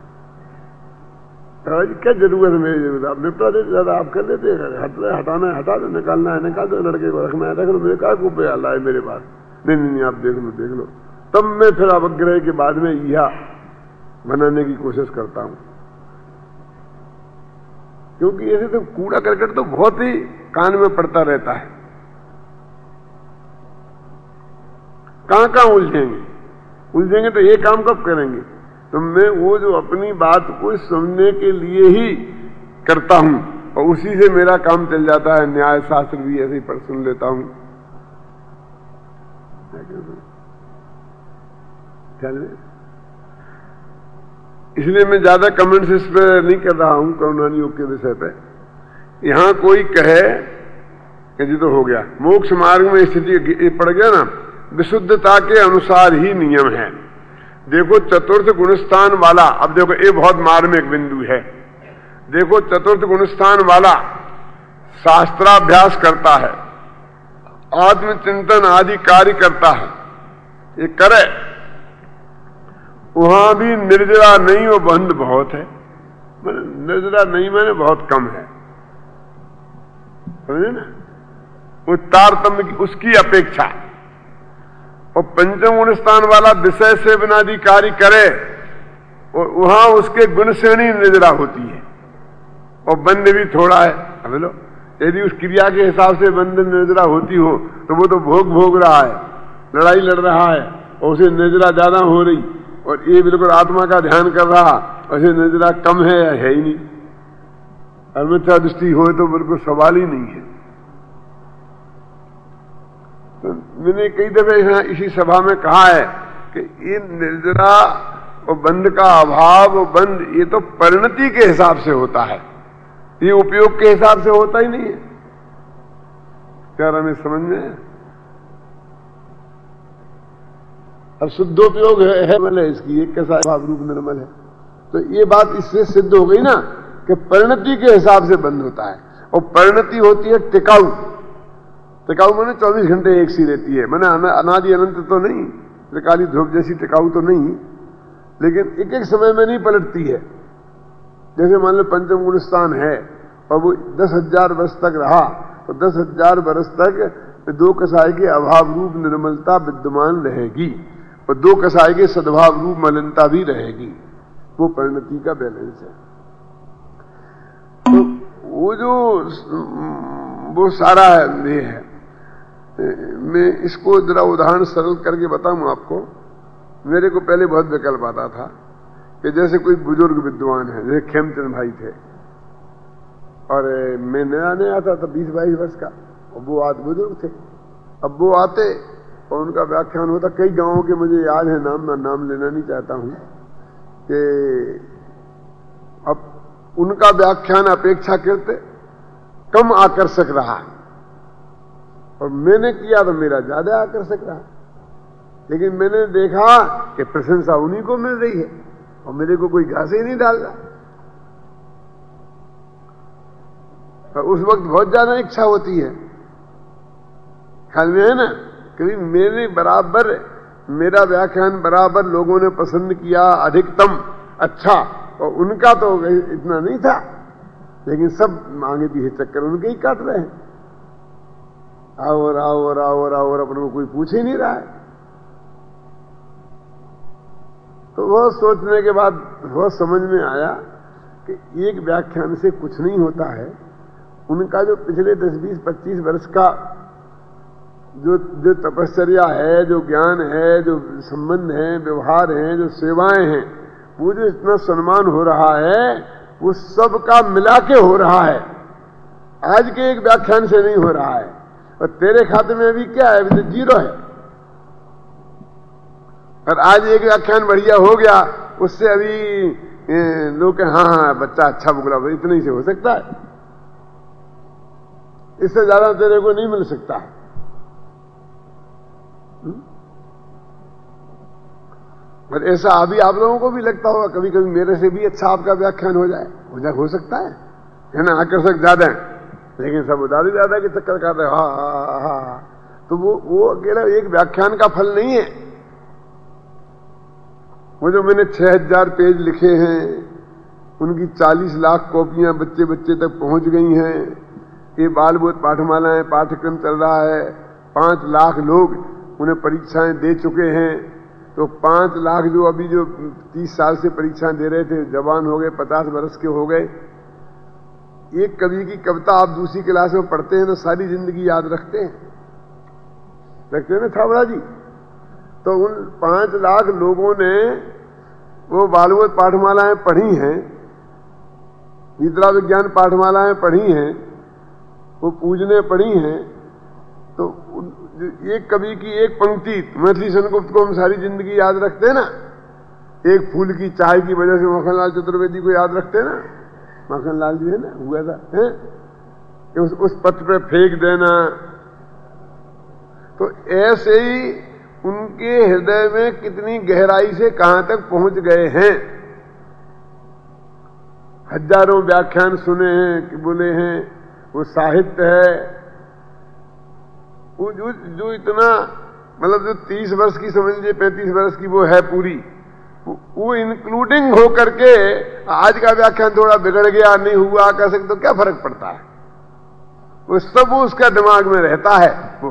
क्या जरूरत है मेरी, आप निपटा देते, दादा आप कर देते, हटाना है हटा दो, निकालना है निकाल दो, लड़के को रखना है रख लो, मेरे काय को पे आला है मेरे पास, नहीं नहीं नहीं आप देख लो देख लो। तब मैं फिर अवग्रह के बाद में यह बनाने की कोशिश करता हूं, क्योंकि ऐसे तो कूड़ा करकट तो बहुत ही कान में पड़ता रहता है। कहां कहां उलझेंगे उलझेंगे तो ये काम कब करेंगे। तो मैं वो जो अपनी बात को सुनने के लिए ही करता हूं और उसी से मेरा काम चल जाता है। न्याय शास्त्र भी ऐसे ही पढ़ सुन लेता हूं। इसलिए मैं ज्यादा कमेंट्स इस पर नहीं कर रहा हूं करुणान योग के विषय पे। यहां कोई कहे कि जी तो हो गया। मोक्ष मार्ग में स्थिति पड़ गया ना, विशुद्धता के अनुसार ही नियम है। देखो चतुर्थ गुणस्थान वाला, अब देखो ये बहुत मार्मिक बिंदु है। देखो चतुर्थ गुणस्थान वाला शास्त्राभ्यास करता है, आत्मचिंतन आदि कार्य करता है, ये करे, वहां भी निर्जरा नहीं, वो बंध बहुत है। निर्जरा नहीं मैंने बहुत कम है, समझे ना, वो तारतम्य की उसकी अपेक्षा। और पंचम गुण स्थान वाला विषय से बिनादि कार्य करे, और वहां उसके गुण श्रेणी निर्जरा होती है, और बंध भी थोड़ा है। समझ लो, यदि उस क्रिया के हिसाब से बंध निर्जरा होती हो तो वो तो भोग भोग रहा है, लड़ाई लड़ रहा है, और उसे निर्जरा ज्यादा हो रही, और ये बिल्कुल आत्मा का ध्यान कर रहा, और उसे निर्जरा कम है, है ही नहीं। अन्यथा दृष्टि हो तो बिल्कुल सवाल ही नहीं है। तो मैंने कई दफे यहाँ इसी सभा में कहा है कि ये निर्जरा और बंध का अभाव और बंध ये तो परिणति के हिसाब से होता है, ये उपयोग के हिसाब से होता ही नहीं है। क्या हमें समझ में? अब शुद्धोपयोग है, है मतलब इसकी एक कैसा भाव रूप निर्मल है, तो ये बात इससे सिद्ध हो गई ना कि परिणति के हिसाब से बंद होता है। और परिणति होती है टिकाऊ। टिकाऊ माने चौबीस घंटे एक सी रहती है, माने अनादि अनंत तो नहीं, त्रिकाली ध्रुव जैसी टिकाऊ तो नहीं, लेकिन एक एक समय में नहीं पलटती है। जैसे मान लो पंचम गुण स्थान है और वो दस हजार वर्ष तक रहा, तो दस हजार वर्ष तक दो कसाय के अभाव रूप निर्मलता विद्यमान रहेगी, और दो कसाय के सद्भाव रूप मलिनता भी रहेगी। वो परिणति का बैलेंस है। तो वो जो वो सारा ये है, मैं इसको जरा उदाहरण सरल करके बताऊं आपको। मेरे को पहले बहुत विकल्प आता था कि जैसे कोई बुजुर्ग विद्वान है, जैसे खेमचंद भाई थे, और मैं नया नया था तब बीस बाईस वर्ष का, और वो आज बुजुर्ग थे। अब वो आते और उनका व्याख्यान होता, कई गांवों के मुझे याद है, नाम मैं नाम लेना नहीं चाहता हूं, कि अब उनका व्याख्यान अपेक्षाकृत कम आकर्षक रहा, और मैंने किया तो मेरा ज्यादा आकर्षक रहा। लेकिन मैंने देखा कि प्रशंसा उन्हीं को मिल रही है और मेरे को कोई घास ही नहीं डाल रहा। तो उस वक्त बहुत ज्यादा इच्छा होती है, ख्याल में है ना, कभी मेरे बराबर मेरा व्याख्यान बराबर लोगों ने पसंद किया, अधिकतम अच्छा, और उनका तो इतना नहीं था, लेकिन सब मांगे पीछे चक्कर उनके ही काट रहे हैं। आओ और आओ और आओ और आओ और अपने को कोई पूछ ही नहीं रहा है। तो वह सोचने के बाद वह समझ में आया कि एक व्याख्यान से कुछ नहीं होता है। उनका जो पिछले दस बीस पच्चीस वर्ष का जो जो तपश्चर्या है, जो ज्ञान है, जो संबंध है, व्यवहार है, जो सेवाएं हैं, वो जो इतना सम्मान हो रहा है, वो सबका मिला के हो रहा है। आज के एक व्याख्यान से नहीं हो रहा है। और तेरे खाते में अभी क्या है? अभी तो जीरो है। और आज एक व्याख्यान बढ़िया हो गया, उससे अभी लोग हाँ हाँ बच्चा अच्छा बुगला, इतने ही से हो सकता है, इससे ज्यादा तेरे को नहीं मिल सकता है। और ऐसा अभी आप लोगों को भी लगता होगा, कभी कभी मेरे से भी अच्छा आपका व्याख्यान हो जाए, हो जाए हो सकता है, है ना, आकर्षक ज्यादा है, लेकिन सब उदारी ज्यादा के चक्कर काटते हा हा हा। तो वो वो अकेला एक व्याख्यान का फल नहीं है। वो जो मैंने छह हजार पेज लिखे हैं, उनकी चालीस लाख कॉपियां बच्चे बच्चे तक पहुंच गई हैं। ये बाल बोध पाठमालाएं पाठ्यक्रम चल रहा है, पांच लाख लोग उन्हें परीक्षाएं दे चुके हैं। तो पांच लाख जो अभी जो तीस साल से परीक्षाएं दे रहे थे, जवान हो गए, पचास वर्ष के हो गए। एक कवि की कविता आप दूसरी क्लास में पढ़ते हैं तो सारी जिंदगी याद रखते हैं, रखते हैं ना थावड़ा जी। तो उन पांच लाख लोगों ने वो बालवोध पाठमालाएं पढ़ी हैं, विद्या विज्ञान पाठमालाएं पढ़ी हैं, वो पूजने पढ़ी हैं। तो एक कवि की एक पंक्ति मैथिली सेनगुप्त को हम सारी जिंदगी याद रखते हैं ना। एक फूल की चाय की वजह से मक्खनलाल चतुर्वेदी को याद रखते हैं ना। मक्खनलाल जी है ना, हुआ था है? कि उस, उस पथ पे फेंक देना। तो ऐसे ही उनके हृदय में कितनी गहराई से कहां तक पहुंच गए हैं। हजारों व्याख्यान सुने हैं कि बोले हैं वो साहित्य है, वो जो, जो इतना मतलब जो तीस वर्ष की समझ लीजिए पैंतीस वर्ष की वो है पूरी, वो, वो इंक्लूडिंग हो करके आज का व्याख्यान थोड़ा बिगड़ गया नहीं हुआ कह सकते तो क्या फर्क पड़ता है, वो सब वो उसका दिमाग में रहता है। वो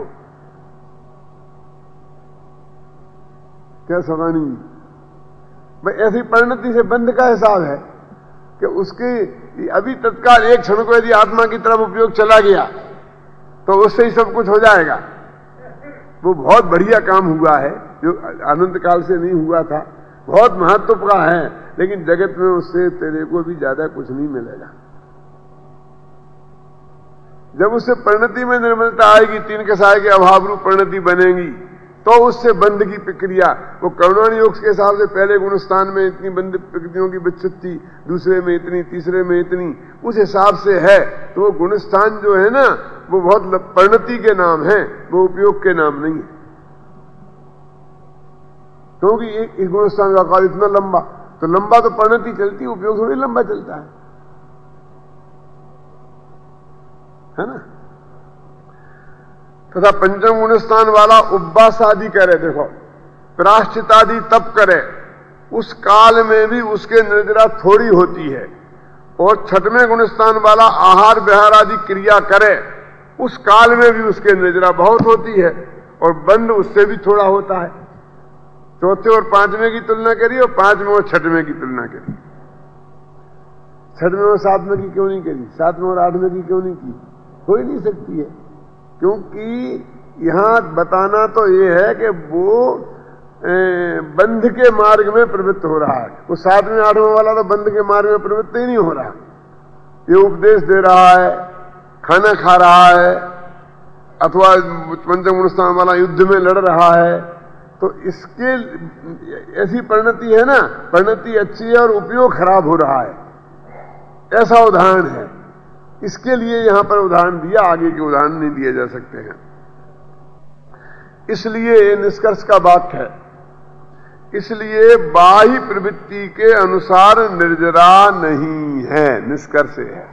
क्या सवानी भाई ऐसी परिणति से बंध का हिसाब है कि उसके अभी तत्काल एक क्षण को यदि आत्मा की तरफ उपयोग चला गया तो उससे ही सब कुछ हो जाएगा। वो बहुत बढ़िया काम हुआ है जो अनंत काल से नहीं हुआ था, बहुत महत्व का है, लेकिन जगत में उससे तेरे को भी ज्यादा कुछ नहीं मिलेगा। जब उससे परिणति में निर्मलता आएगी, तीन कसाय के अभाव रूप परिणति बनेगी, तो उससे बंध की प्रक्रिया, वो करुणान योग के हिसाब से पहले गुणस्थान में इतनी बंध प्रकृतियों की विच्छित्ति, दूसरे में इतनी, तीसरे में इतनी, उस हिसाब से है। तो वो गुणस्थान जो है ना वो बहुत परिणति के नाम है, वो उपयोग के नाम नहीं है। क्योंकि एक इस गुणस्थान का काल इतना लंबा, तो लंबा तो परिणति चलती, उपयोग थोड़ी लंबा चलता है, है ना। तथा पंचम गुणस्थान वाला उपवास आदि करे, देखो प्राश्चित आदि तप करे, उस काल में भी उसके निर्जरा थोड़ी होती है। और छठवें गुणस्थान वाला आहार विहार आदि क्रिया करे, उस काल में भी उसके निर्जरा बहुत होती है और बंध उससे भी थोड़ा होता है। चौथे और पांचवें की तुलना करिए और पांचवें और छठवें की तुलना करिए। छठवें और सातवें की क्यों नहीं करी, सातवें और आठवें की क्यों नहीं की, हो ही नहीं सकती है। क्योंकि यहां बताना तो ये है कि वो बंध के मार्ग में प्रवृत्त हो रहा है। वो सातवें आठवें वाला तो बंध के मार्ग में प्रवृत्त ही नहीं हो रहा, ये उपदेश दे रहा है, खाना खा रहा है, अथवा पंचम गुणस्थान वाला युद्ध में लड़ रहा है। तो इसके ऐसी परिणति है ना, परिणति अच्छी है और उपयोग खराब हो रहा है, ऐसा उदाहरण है। इसके लिए यहां पर उदाहरण दिया, आगे के उदाहरण नहीं दिए जा सकते हैं। इसलिए निष्कर्ष का वाक्य है, इसलिए बाह्य प्रवृत्ति के अनुसार निर्जरा नहीं है, निष्कर्ष है।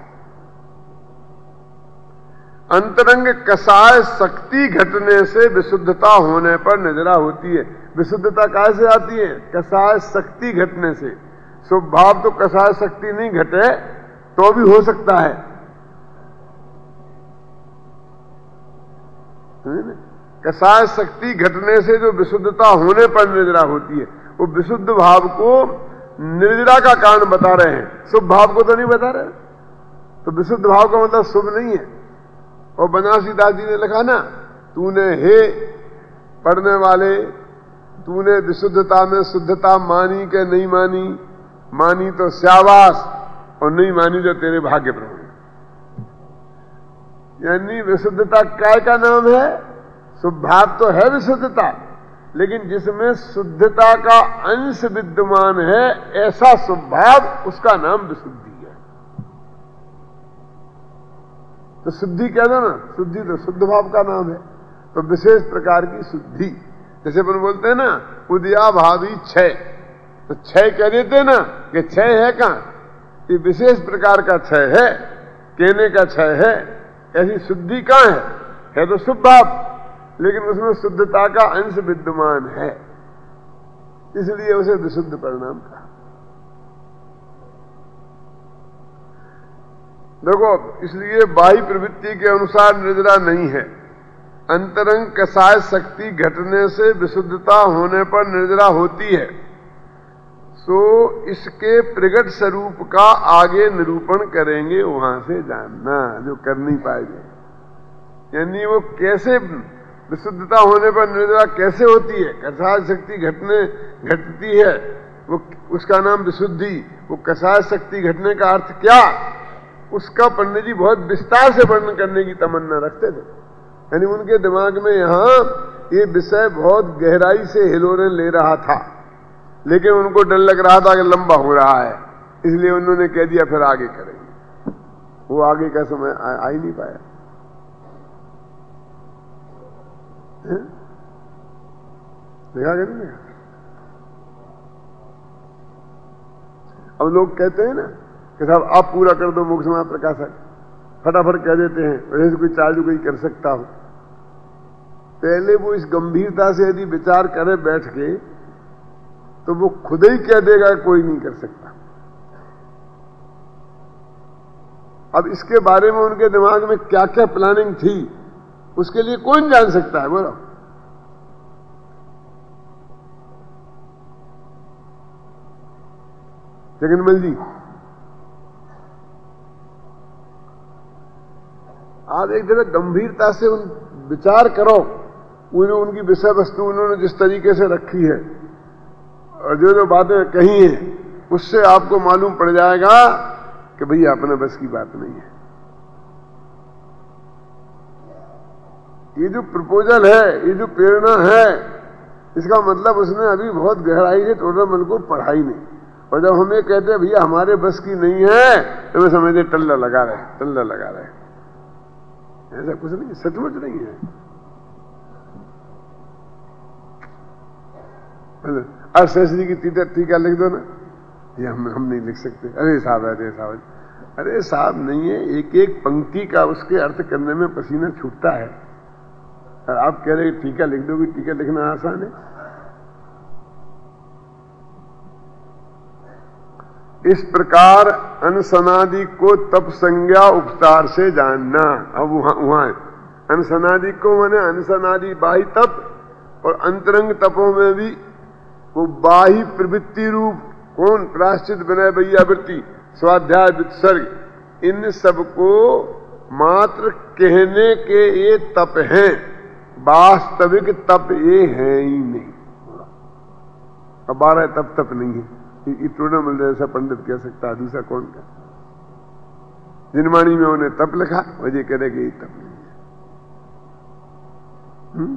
अंतरंग कसाय शक्ति घटने से विशुद्धता होने पर निर्जरा होती है। विशुद्धता कैसे आती है, कसाय शक्ति घटने से। स्वभाव तो कसाय शक्ति नहीं घटे तो भी हो सकता है, कसाय शक्ति घटने से जो विशुद्धता होने पर निर्जरा होती है, वो विशुद्ध भाव को निर्जरा का कारण बता रहे हैं, शुभ भाव को तो नहीं बता रहे। तो विशुद्ध भाव का मतलब शुभ नहीं है। और बनारसी दास जी ने लिखा ना, तूने हे पढ़ने वाले, तूने विशुद्धता में शुद्धता मानी के नहीं मानी, मानी तो शाबाश, और नहीं मानी तो तेरे भाग्य प्रभु। यानी विशुद्धता काय का नाम है, शुभाव तो है विशुद्धता, लेकिन जिसमें शुद्धता का अंश विद्यमान है ऐसा शुभाव, उसका नाम विशुद्धि है। तो शुद्धि कह दो ना, शुद्धि तो शुद्ध भाव का नाम है। तो विशेष प्रकार की शुद्धि, जैसे अपन बोलते हैं ना उदया भावी क्षय, तो क्षय कह देते ना कि क्षय है कहां, ये विशेष प्रकार का क्षय है, कहने का क्षय है। ऐसी शुद्धि कहां है, है तो शुभ भाव, लेकिन उसमें शुद्धता का अंश विद्यमान है, इसलिए उसे विशुद्ध परिणाम कहा। देखो, इसलिए बाह्य प्रवृत्ति के अनुसार निर्जरा नहीं है। अंतरंग कसाय शक्ति घटने से विशुद्धता होने पर निर्जरा होती है। सो इसके प्रगट स्वरूप का आगे निरूपण करेंगे, वहां से जानना जो कर नहीं पाएंगे। यानी वो कैसे विशुद्धता होने पर निर्जरा कैसे होती है, कसाय शक्ति घटने घटती है, वो उसका नाम विशुद्धि। वो कसाय शक्ति घटने का अर्थ क्या, उसका पंडित जी बहुत विस्तार से वर्णन करने की तमन्ना रखते थे। यानी उनके दिमाग में यहां ये विषय बहुत गहराई से हिलोरे ले रहा था, लेकिन उनको डर लग रहा था कि लंबा हो रहा है, इसलिए उन्होंने कह दिया फिर आगे करेंगे। वो आगे का समय आ, आ ही नहीं पाया। है? देखा क्या नहीं देखा? अब लोग कहते हैं ना कि साहब आप पूरा कर दो मोक्ष मार्ग प्रकाशक, फटाफट कह देते हैं, वैसे कोई चालू कोई कर सकता हो। पहले वो इस गंभीरता से यदि विचार करे बैठ के, तो वो खुद ही कह देगा कोई नहीं कर सकता। अब इसके बारे में उनके दिमाग में क्या क्या प्लानिंग थी, उसके लिए कौन जान सकता है? बोलो। जगनमल जी, आप एक जगह गंभीरता से उन विचार करो, उन्हें उनकी विषय वस्तु उन्होंने जिस तरीके से रखी है और जो जो बातें कही हैं, उससे आपको मालूम पड़ जाएगा कि भैया अपने बस की बात नहीं है। ये जो प्रपोजल है, ये जो प्रेरणा है, इसका मतलब उसने अभी बहुत गहराई से टोटल मन को पढ़ाई नहीं। और जब हमें कहते हैं भैया हमारे बस की नहीं है, तो वे समझते टल्ला लगा रहे टल्ला लगा रहे ऐसा कुछ नहीं, सचमुच नहीं है। अर्थशास्त्री की टीका टीका लिख दो ना, ये हम हम नहीं लिख सकते। अरे साहब, अरे साहब, अरे साहब नहीं है, एक एक पंक्ति का उसके अर्थ करने में पसीना छूटता है। और आप कह रहे टीका लिख दो, कि टीका लिखना आसान है? इस प्रकार अनसनादि को तप संज्ञा उपचार से जानना। अब वहां वहां अनसनादि को माने अनसनादि बाह्य तप, और अंतरंग तपों में भी वो बाह्य प्रवृत्ति रूप कौन प्राश्चित विनय वैयावृत्ति स्वाध्याय वित्सर्ग, इन सबको मात्र कहने के ये तप हैं, वास्तविक तप ये है ही नहीं। अब बारह तप तप नहीं है, इतना मिल जैसा पंडित कह सकता है, दूसरा कौन का? जिनवाणी में उन्हें तप लिखा, वजह कह रहे कि ये तप नहीं है। हुँ?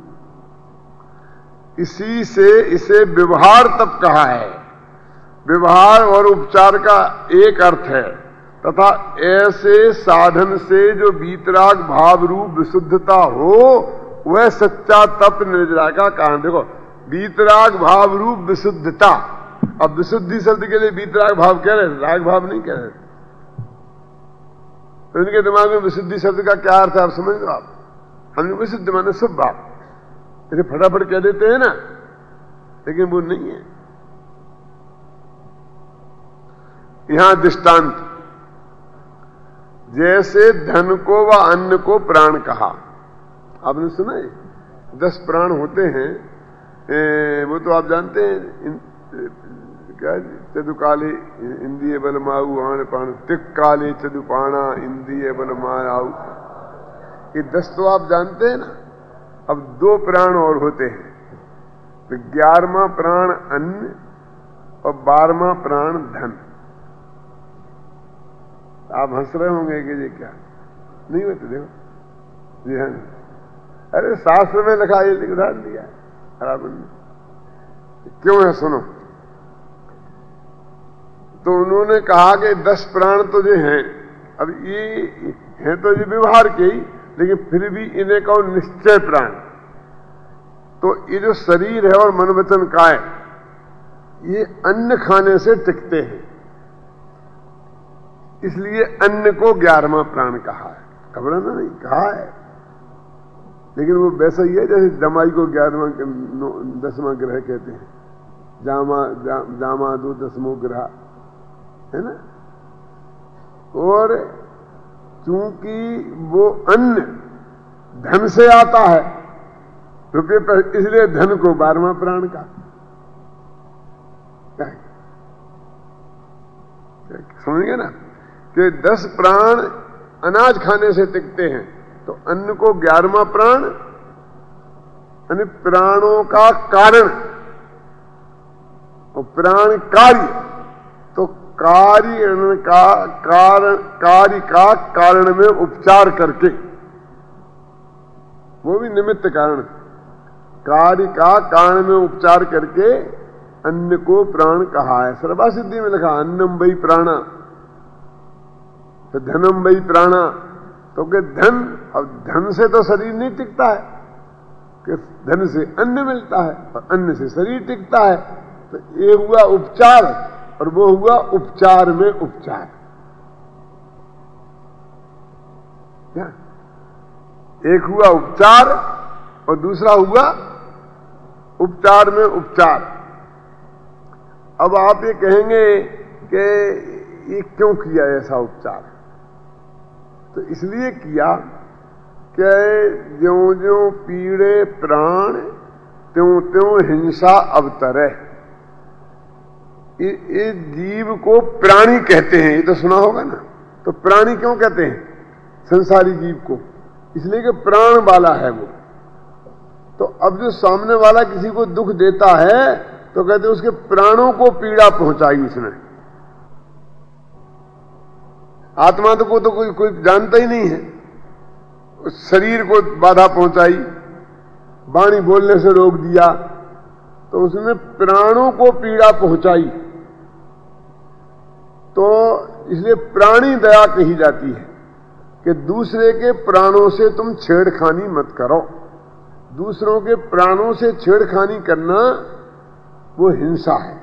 इसी से इसे व्यवहार तप कहा है। व्यवहार और उपचार का एक अर्थ है, तथा ऐसे साधन से जो वीतराग भाव रूप विशुद्धता हो, वह सच्चा तप निर्जरा का कारण। देखो, वीतराग भाव रूप विशुद्धता, अब विशुद्धि शब्द के लिए वीतराग भाव कह रहे, राग भाव नहीं कह रहे। तो इनके दिमाग में विशुद्धि शब्द का क्या अर्थ है आप समझ लो। आप हमने विशुद्ध माने शुभ भाव, इसे फटाफट कह देते हैं ना, लेकिन वो नहीं है। यहां दृष्टांत, जैसे धन को व अन्न को प्राण कहा। आपने सुना है दस प्राण होते हैं, ए, वो तो आप जानते हैं, इन, क्या चतुकाले इंद्रिय बल माऊ आण प्राण, तिक काले चतुपाणा इंद्रिय बल माऊ, ये दस तो आप जानते हैं ना। अब दो प्राण और होते हैं, तो ग्यारहवां प्राण अन्न और बारहवां प्राण धन। आप हंस रहे होंगे कि ये क्या नहीं होते? देखो जी, हाँ, अरे शास्त्र में लिखा, ये उदाहरण दिया है। क्यों है सुनो। तो उन्होंने कहा कि दस प्राण तो जो हैं, अब ये हैं तो ये व्यवहार के ही, लेकिन फिर भी इन्हें कहो निश्चय प्राण। तो ये जो शरीर है और मन वचन काय, ये अन्न खाने से टिकते हैं, इसलिए अन्न को ग्यारहवां प्राण कहा है। घबराना नहीं, कहा है, लेकिन वो वैसा ही है जैसे जमाई को ग्यारहवां दसवां ग्रह कहते हैं। जामा जा, जामा दो दसमो ग्रह है ना। और चूंकि वो अन्न धन से आता है, रुपये पर, इसलिए धन को बारहवां प्राण का। समझेंगे ना कि दस प्राण अनाज खाने से टिकते हैं, तो अन्न को ग्यारहवां प्राण, यानी प्राणों का कारण, और प्राण कार्य, तो कार्य का कारण, कार्य का कारण में उपचार करके, वो भी निमित्त कारण, कार्य का कारण में उपचार करके अन्न को प्राण कहा है। सर्वा सिद्धि में लिखा अन्नम वही प्राणा, तो धनम वही प्राणा, तो कि धन, अब धन से तो शरीर नहीं टिकता है, कि धन से अन्न मिलता है और अन्न से शरीर टिकता है। तो ये हुआ उपचार और वो हुआ उपचार में उपचार। क्या? एक हुआ उपचार और दूसरा हुआ उपचार में उपचार। अब आप ये कहेंगे कि ये क्यों किया ऐसा उपचार? तो इसलिए किया कि ज्यों ज्यों पीड़े प्राण त्यों त्यों हिंसा अवतरे। इस जीव को प्राणी कहते हैं, ये तो सुना होगा ना। तो प्राणी क्यों कहते हैं संसारी जीव को? इसलिए कि प्राण वाला है वो। तो अब जो सामने वाला किसी को दुख देता है तो कहते हैं उसके प्राणों को पीड़ा पहुंचाई उसने। आत्मा तो को तो कोई कोई जानता ही नहीं है, उस शरीर को बाधा पहुंचाई, वाणी बोलने से रोक दिया, तो उसने प्राणों को पीड़ा पहुंचाई। तो इसलिए प्राणी दया कही जाती है कि दूसरे के प्राणों से तुम छेड़खानी मत करो। दूसरों के प्राणों से छेड़खानी करना वो हिंसा है,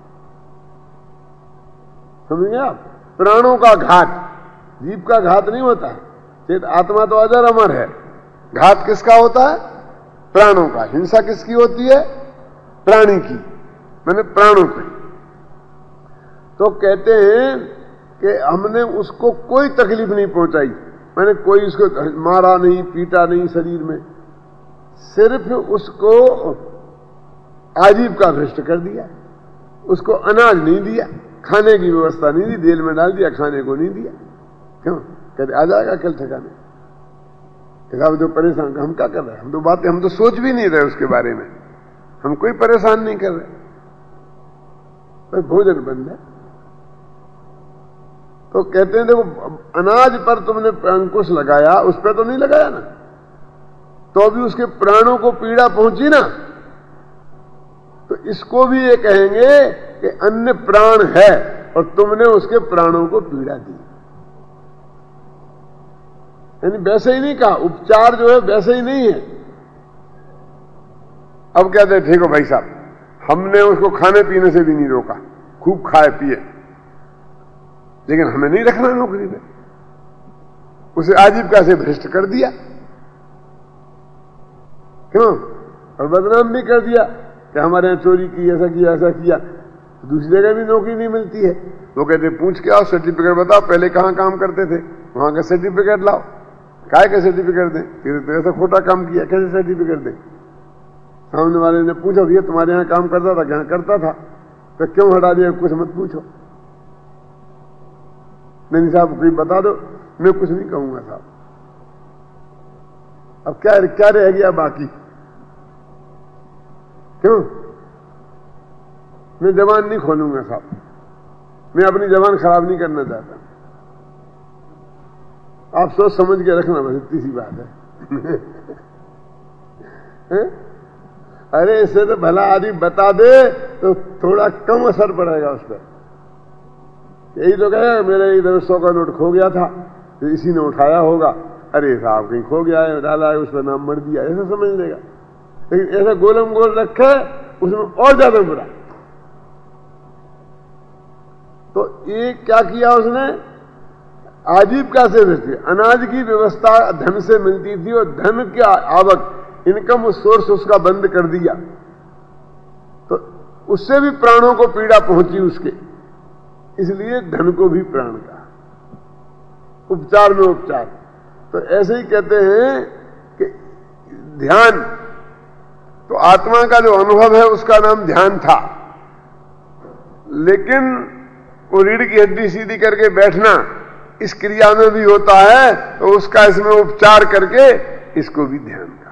समझेंगे आप। प्राणों का घात, जीव का घात नहीं होता है, चेत आत्मा तो अजर अमर है। घात किसका होता है? प्राणों का। हिंसा किसकी होती है? प्राणी की, मैंने प्राणों की। तो कहते हैं कि हमने उसको कोई तकलीफ नहीं पहुंचाई, मैंने कोई उसको मारा नहीं, पीटा नहीं शरीर में, सिर्फ उसको आजीविका भ्रष्ट कर दिया, उसको अनाज नहीं दिया, खाने की व्यवस्था नहीं दी, जेल में डाल दिया, खाने को नहीं दिया। क्यों? कहते आ जाएगा कल ठिकाने। साहब जो परेशान, हम क्या कर रहे हैं? हम तो बातें हम तो सोच भी नहीं रहे उसके बारे में, हम कोई परेशान नहीं कर रहे, पर भोजन बंद है। तो कहते हैं देखो, अनाज पर तुमने अंकुश लगाया, उस पर तो नहीं लगाया ना, तो भी उसके प्राणों को पीड़ा पहुंची ना। तो इसको भी ये कहेंगे कि अन्य प्राण है और तुमने उसके प्राणों को पीड़ा दी। यानी वैसे ही नहीं कहा, उपचार जो है वैसे ही नहीं है। अब कहते हैं ठीक हो भाई साहब, हमने उसको खाने पीने से भी नहीं रोका, खूब खाए पिए, लेकिन हमें नहीं रखना नौकरी में, उसे आजीविका से भ्रष्ट कर दिया। क्यों? और बदनाम भी कर दिया कि हमारे यहां चोरी की, ऐसा किया ऐसा किया। दूसरी जगह भी नौकरी नहीं मिलती है। वो कहते पूछ के आओ, सर्टिफिकेट बताओ, पहले कहां काम करते थे, वहां का सर्टिफिकेट लाओ। काय का सर्टिफिकेट दें? फिर तो ऐसा खोटा काम किया, कैसे सर्टिफिकेट दें? सामने वाले ने पूछा, भैया तुम्हारे यहां काम करता था? क्या करता था? तो क्यों हटा दिया? कुछ मत पूछो। नहीं साहब कोई बता दो। मैं कुछ नहीं कहूंगा साहब। अब क्या क्या रह गया बाकी? क्यों? मैं जबान नहीं खोलूंगा साहब, मैं अपनी जबान खराब नहीं करना चाहता। आप सोच समझ के रखना, बस इतनी सी बात है। है? अरे इससे तो भला आदमी बता दे तो थोड़ा कम असर पड़ेगा उस पर। यही तो कहे मेरे इधर सौ का नोट खो गया था, तो इसी ने उठाया होगा। अरे साहब कहीं खो गया है, डाला है, उस पर नाम मर दिया, ऐसा समझ लेगा। लेकिन ऐसा गोलम गोल रखे उसमें और ज्यादा बुरा। तो ये क्या किया उसने? आजीविका से वृद्धि, अनाज की व्यवस्था धन से मिलती थी और धन की आवक, इनकम सोर्स उसका बंद कर दिया। तो उससे भी प्राणों को पीड़ा पहुंची उसके, इसलिए धन को भी प्राण का उपचार में उपचार। तो ऐसे ही कहते हैं कि ध्यान, तो आत्मा का जो अनुभव है उसका नाम ध्यान था, लेकिन वो रीढ़ की हड्डी सीधी करके बैठना इस क्रिया में भी होता है, तो उसका इसमें उपचार करके इसको भी ध्यान का।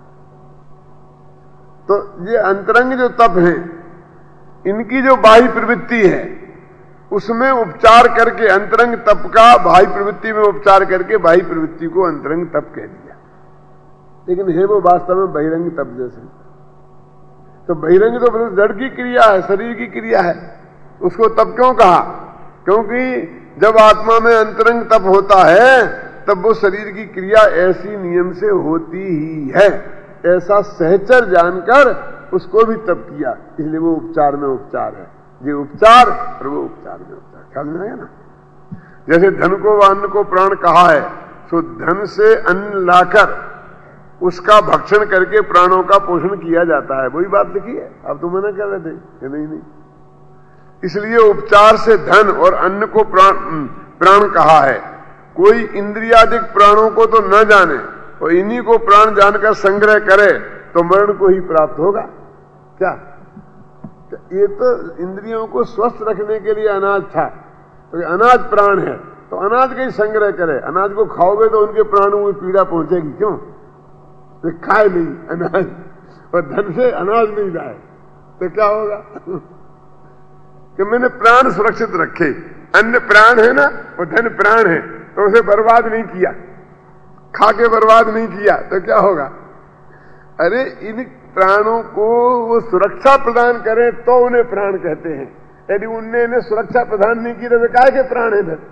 तो ये अंतरंग जो तप है, इनकी जो बाह्य प्रवृत्ति है उसमें उपचार करके, अंतरंग तप का बाह्य प्रवृत्ति में उपचार करके बाह्य प्रवृत्ति को अंतरंग तप कह दिया। लेकिन है वो वास्तव में बहिरंग तप जैसे। तो बहिरंग तो जड़ की क्रिया है, शरीर की क्रिया है, उसको तप क्यों कहा? क्योंकि जब आत्मा में अंतरंग तप होता है तब वो शरीर की क्रिया ऐसी नियम से होती ही है, ऐसा सहचर जानकर उसको भी तप किया, इसलिए वो उपचार में उपचार है। ये उपचार और वो उपचार में उपचार, ख्याल में आया ना। जैसे धन को व अन्न को प्राण कहा है, तो धन से अन्न लाकर उसका भक्षण करके प्राणों का पोषण किया जाता है, वही बात लिखी है। आप तो मना कर रहे थे कि नहीं नहीं, इसलिए उपचार से धन और अन्न को प्राण प्राण कहा है। कोई इंद्रियादिक प्राणों को तो न जाने और इन्हीं को प्राण जानकर संग्रह करे तो मरण को ही प्राप्त होगा। क्या ये तो इंद्रियों को स्वस्थ रखने के लिए अनाज था, तो अनाज प्राण है, तो अनाज का ही संग्रह करे। अनाज को खाओगे तो उनके प्राणों में पीड़ा पहुंचेगी, क्यों? तो खाए नहीं अनाज, और धन से अनाज नहीं लाए तो क्या होगा? कि मैंने प्राण सुरक्षित रखे, अन्न प्राण है ना, और धन प्राण है, तो उसे बर्बाद नहीं किया, खा के बर्बाद नहीं किया, तो क्या होगा? अरे इन प्राणों को वो सुरक्षा प्रदान करें तो उन्हें प्राण कहते हैं। यदि उनने इन्हें सुरक्षा प्रदान नहीं की तो वे काहे के प्राण है? फिर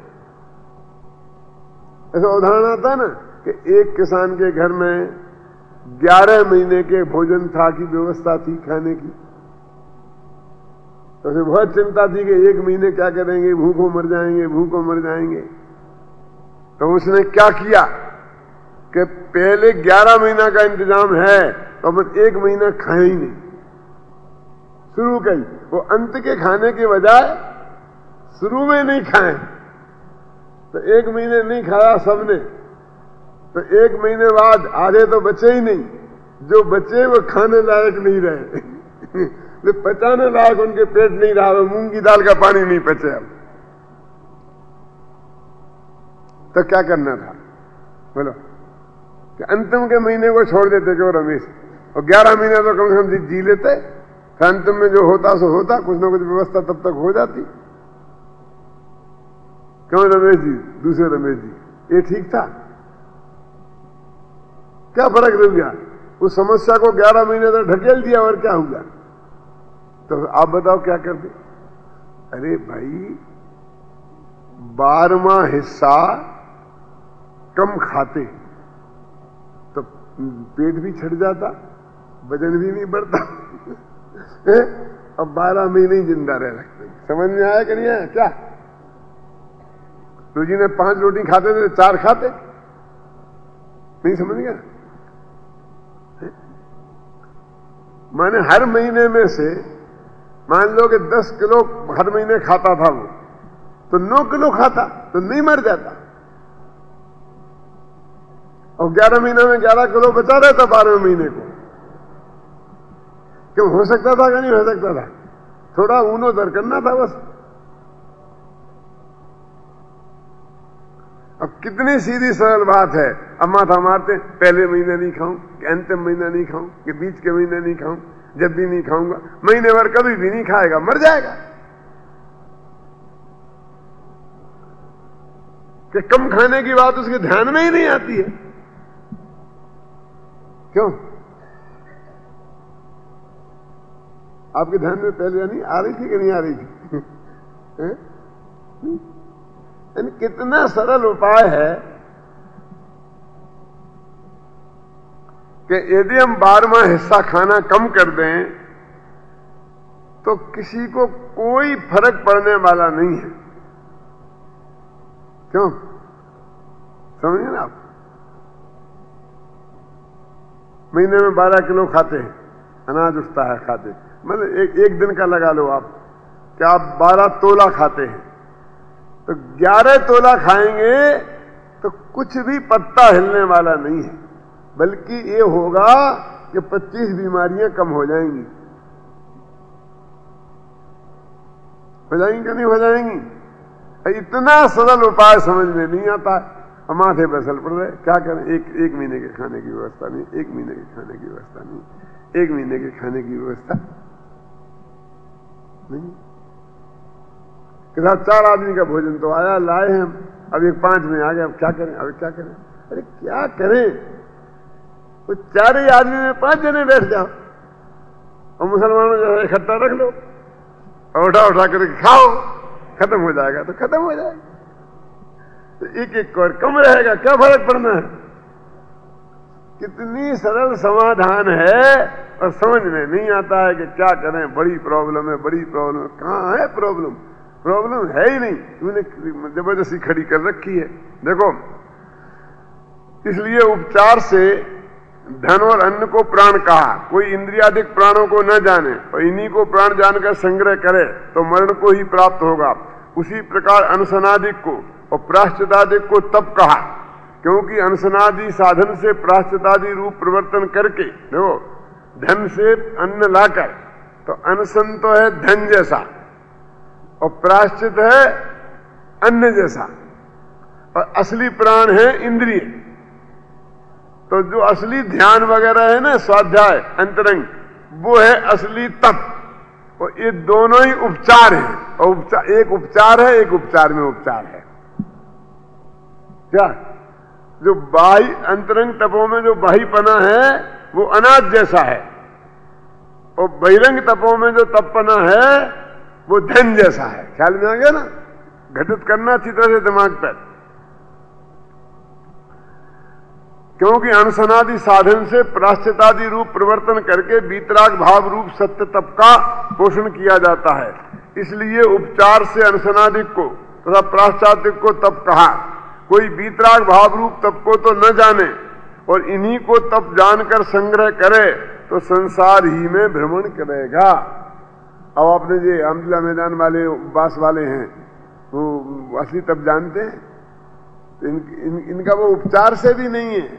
ऐसा उदाहरण आता ना कि एक किसान के घर में ग्यारह महीने के भोजन था की व्यवस्था थी खाने की, तो उसे बहुत चिंता थी कि एक महीने क्या करेंगे, भूखों मर जाएंगे, भूखों मर जाएंगे। तो उसने क्या किया कि पहले ग्यारह महीना का इंतजाम है तो अपन एक महीना खाए ही नहीं, शुरू करी। वो अंत के खाने के बजाय शुरू में नहीं खाए, तो एक महीने नहीं खाया सबने, तो एक महीने बाद आधे तो बचे ही नहीं, जो बचे वो खाने लायक नहीं रहे वे पचाने लायक उनके पेट नहीं रहा, वो मूंग की दाल का पानी नहीं पचे। अब तो क्या करना था बोलो? कि अंतिम के महीने को छोड़ देते क्यों रमेश, और ग्यारह महीने तो कम से कम जी लेते, फिर अंतिम में जो होता सो होता, कुछ ना कुछ व्यवस्था तब तक हो जाती। क्यों रमेश जी, दूसरे रमेश जी, ये ठीक था? क्या फर्क रह गया? उस समस्या को ग्यारह महीने तक ढकेल दिया और क्या हुआ? तो आप बताओ क्या करते? अरे भाई बारहवां हिस्सा कम खाते तो पेट भी छट जाता, वजन भी नहीं बढ़ता अब बारह महीने ही जिंदा रह सकते। समझ में आया कि नहीं आया? क्या तो जी ने पांच रोटी खाते थे, चार खाते नहीं, समझ गया? माने हर महीने में से मान लो कि दस किलो हर महीने खाता था वो, तो नौ किलो खाता तो नहीं मर जाता, और ग्यारह महीने में ग्यारह किलो बचा रहता बारहवें महीने को। क्यों? हो सकता था कि नहीं हो सकता था? थोड़ा ऊनो दर करना था बस। अब कितनी सीधी सरल बात है। अब माथा मारते, पहले महीने नहीं खाऊं, कि अंतिम महीना नहीं खाऊं, कि बीच के महीने नहीं खाऊं, जब भी नहीं खाऊंगा, महीने भर कभी भी नहीं खाएगा, मर जाएगा। कि कम खाने की बात उसके ध्यान में ही नहीं आती है। क्यों? आपके ध्यान में पहले नहीं आ रही थी कि नहीं आ रही थी? यानी कितना सरल उपाय है कि यदि हम बारहवां हिस्सा खाना कम कर दें तो किसी को कोई फर्क पड़ने वाला नहीं है। क्यों? समझिए ना आप, महीने में बारह किलो खाते हैं, अनाज उठता है खाते, मतलब एक, एक दिन का लगा लो आप, कि आप बारह तोला खाते हैं, तो ग्यारह तोला खाएंगे तो कुछ भी पत्ता हिलने वाला नहीं है, बल्कि ये होगा कि पच्चीस बीमारियां कम हो जाएंगी। हो जाएंगी कि नहीं हो जाएंगी? इतना सरल उपाय समझ में नहीं आता, और माथे बसल पड़ रहे। क्या करें? एक एक महीने के खाने की व्यवस्था नहीं, एक महीने के खाने की व्यवस्था नहीं, एक महीने के खाने की व्यवस्था नहीं। कि साहब चार आदमी का भोजन तो आया, लाए हैं हम, अब एक पांच में आ गए, अब क्या करें? अब क्या करें? अरे क्या करें? वो चार ही आदमी में पांच जने बैठ जाओ और मुसलमानों जो है इकट्ठा रख लो और उठा उठा करके खाओ, खत्म हो जाएगा तो खत्म हो जाएगा। एक एक और कम रहेगा, क्या फर्क पड़ना है। कितनी सरल समाधान है और समझ में नहीं आता है कि क्या करें। बड़ी प्रॉब्लम है, बड़ी प्रॉब्लम। कहाँ है प्रॉब्लम? प्रॉब्लम है ही नहीं, तूने जबरदस्ती खड़ी कर रखी है। देखो, इसलिए उपचार से धन और अन्न को प्राण कहा। कोई इंद्रियादिक प्राणों को न जाने और इन्हीं को प्राण जानकर संग्रह करे तो मरण को ही प्राप्त होगा। उसी प्रकार अनशनादिक को और प्राश्चितादिक को तप कहा, क्योंकि अनशनादि साधन से प्राश्चितादि रूप परिवर्तन करके, देखो धन से अन्न लाकर, तो अनशन तो है धन जैसा और प्राश्चित है अन्न जैसा, और असली प्राण है इंद्रिय। तो जो असली ध्यान वगैरह है ना, स्वाध्याय अंतरंग, वो है असली तप। और ये दोनों ही उपचार हैं, और उपचार, एक उपचार है, एक उपचार में उपचार है। क्या? जो बाह्य अंतरंग तपों में जो बाह्यपना है वो अनाज जैसा है, और बहिरंग तपों में जो तपपना है वो धन जैसा है। ख्याल में आ गया ना? घटित करना अच्छी तरह से दिमाग पर। क्योंकि अनशनादि साधन से प्राश्चितादि रूप परिवर्तन करके वीतराग भाव रूप सत्य तप का पोषण किया जाता है। इसलिए उपचार से अनशनादिक को तथा प्राश्चादिक को तप कहा। कोई वीतराग भाव रूप तप को तो न जाने और इन्हीं को तप जानकर संग्रह करे तो संसार ही में भ्रमण करेगा। अब आपने जो अम्बिला मैदान वाले उपवास वाले हैं वो असली तप जानते हैं? इन, इन, इनका वो उपचार से भी नहीं है,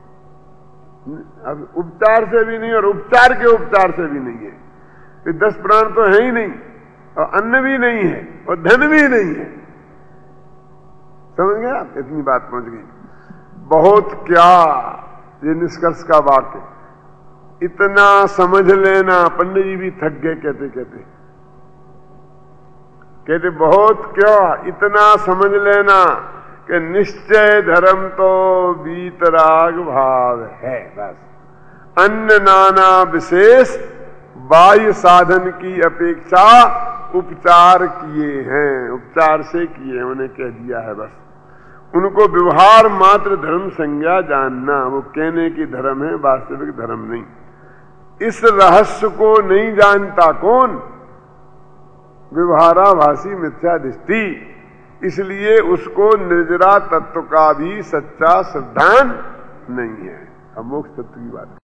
अब उपचार से भी नहीं और उपचार के उपचार से भी नहीं है। तो दस प्राण तो है ही नहीं, और अन्न भी नहीं है, और धन भी नहीं है। समझ गए आप? इतनी बात पहुंच गई। बहुत क्या ये निष्कर्ष का वाक्य, इतना समझ लेना। पंडित जी भी थक गए कहते कहते कहते बहुत क्या, इतना समझ लेना कि निश्चय धर्म तो वीतराग भाव है। बस अन्य नाना विशेष बाह्य साधन की अपेक्षा उपचार किए हैं, उपचार से किए, उन्हें कह दिया है। बस उनको व्यवहार मात्र धर्म संज्ञा जानना, वो कहने की धर्म है, वास्तविक धर्म नहीं। इस रहस्य को नहीं जानता कौन? व्यवहाराभासी मिथ्या दृष्टि। इसलिए उसको निर्जरा तत्व का भी सच्चा सिद्धांत नहीं है। अब मोक्ष तत्व की बात।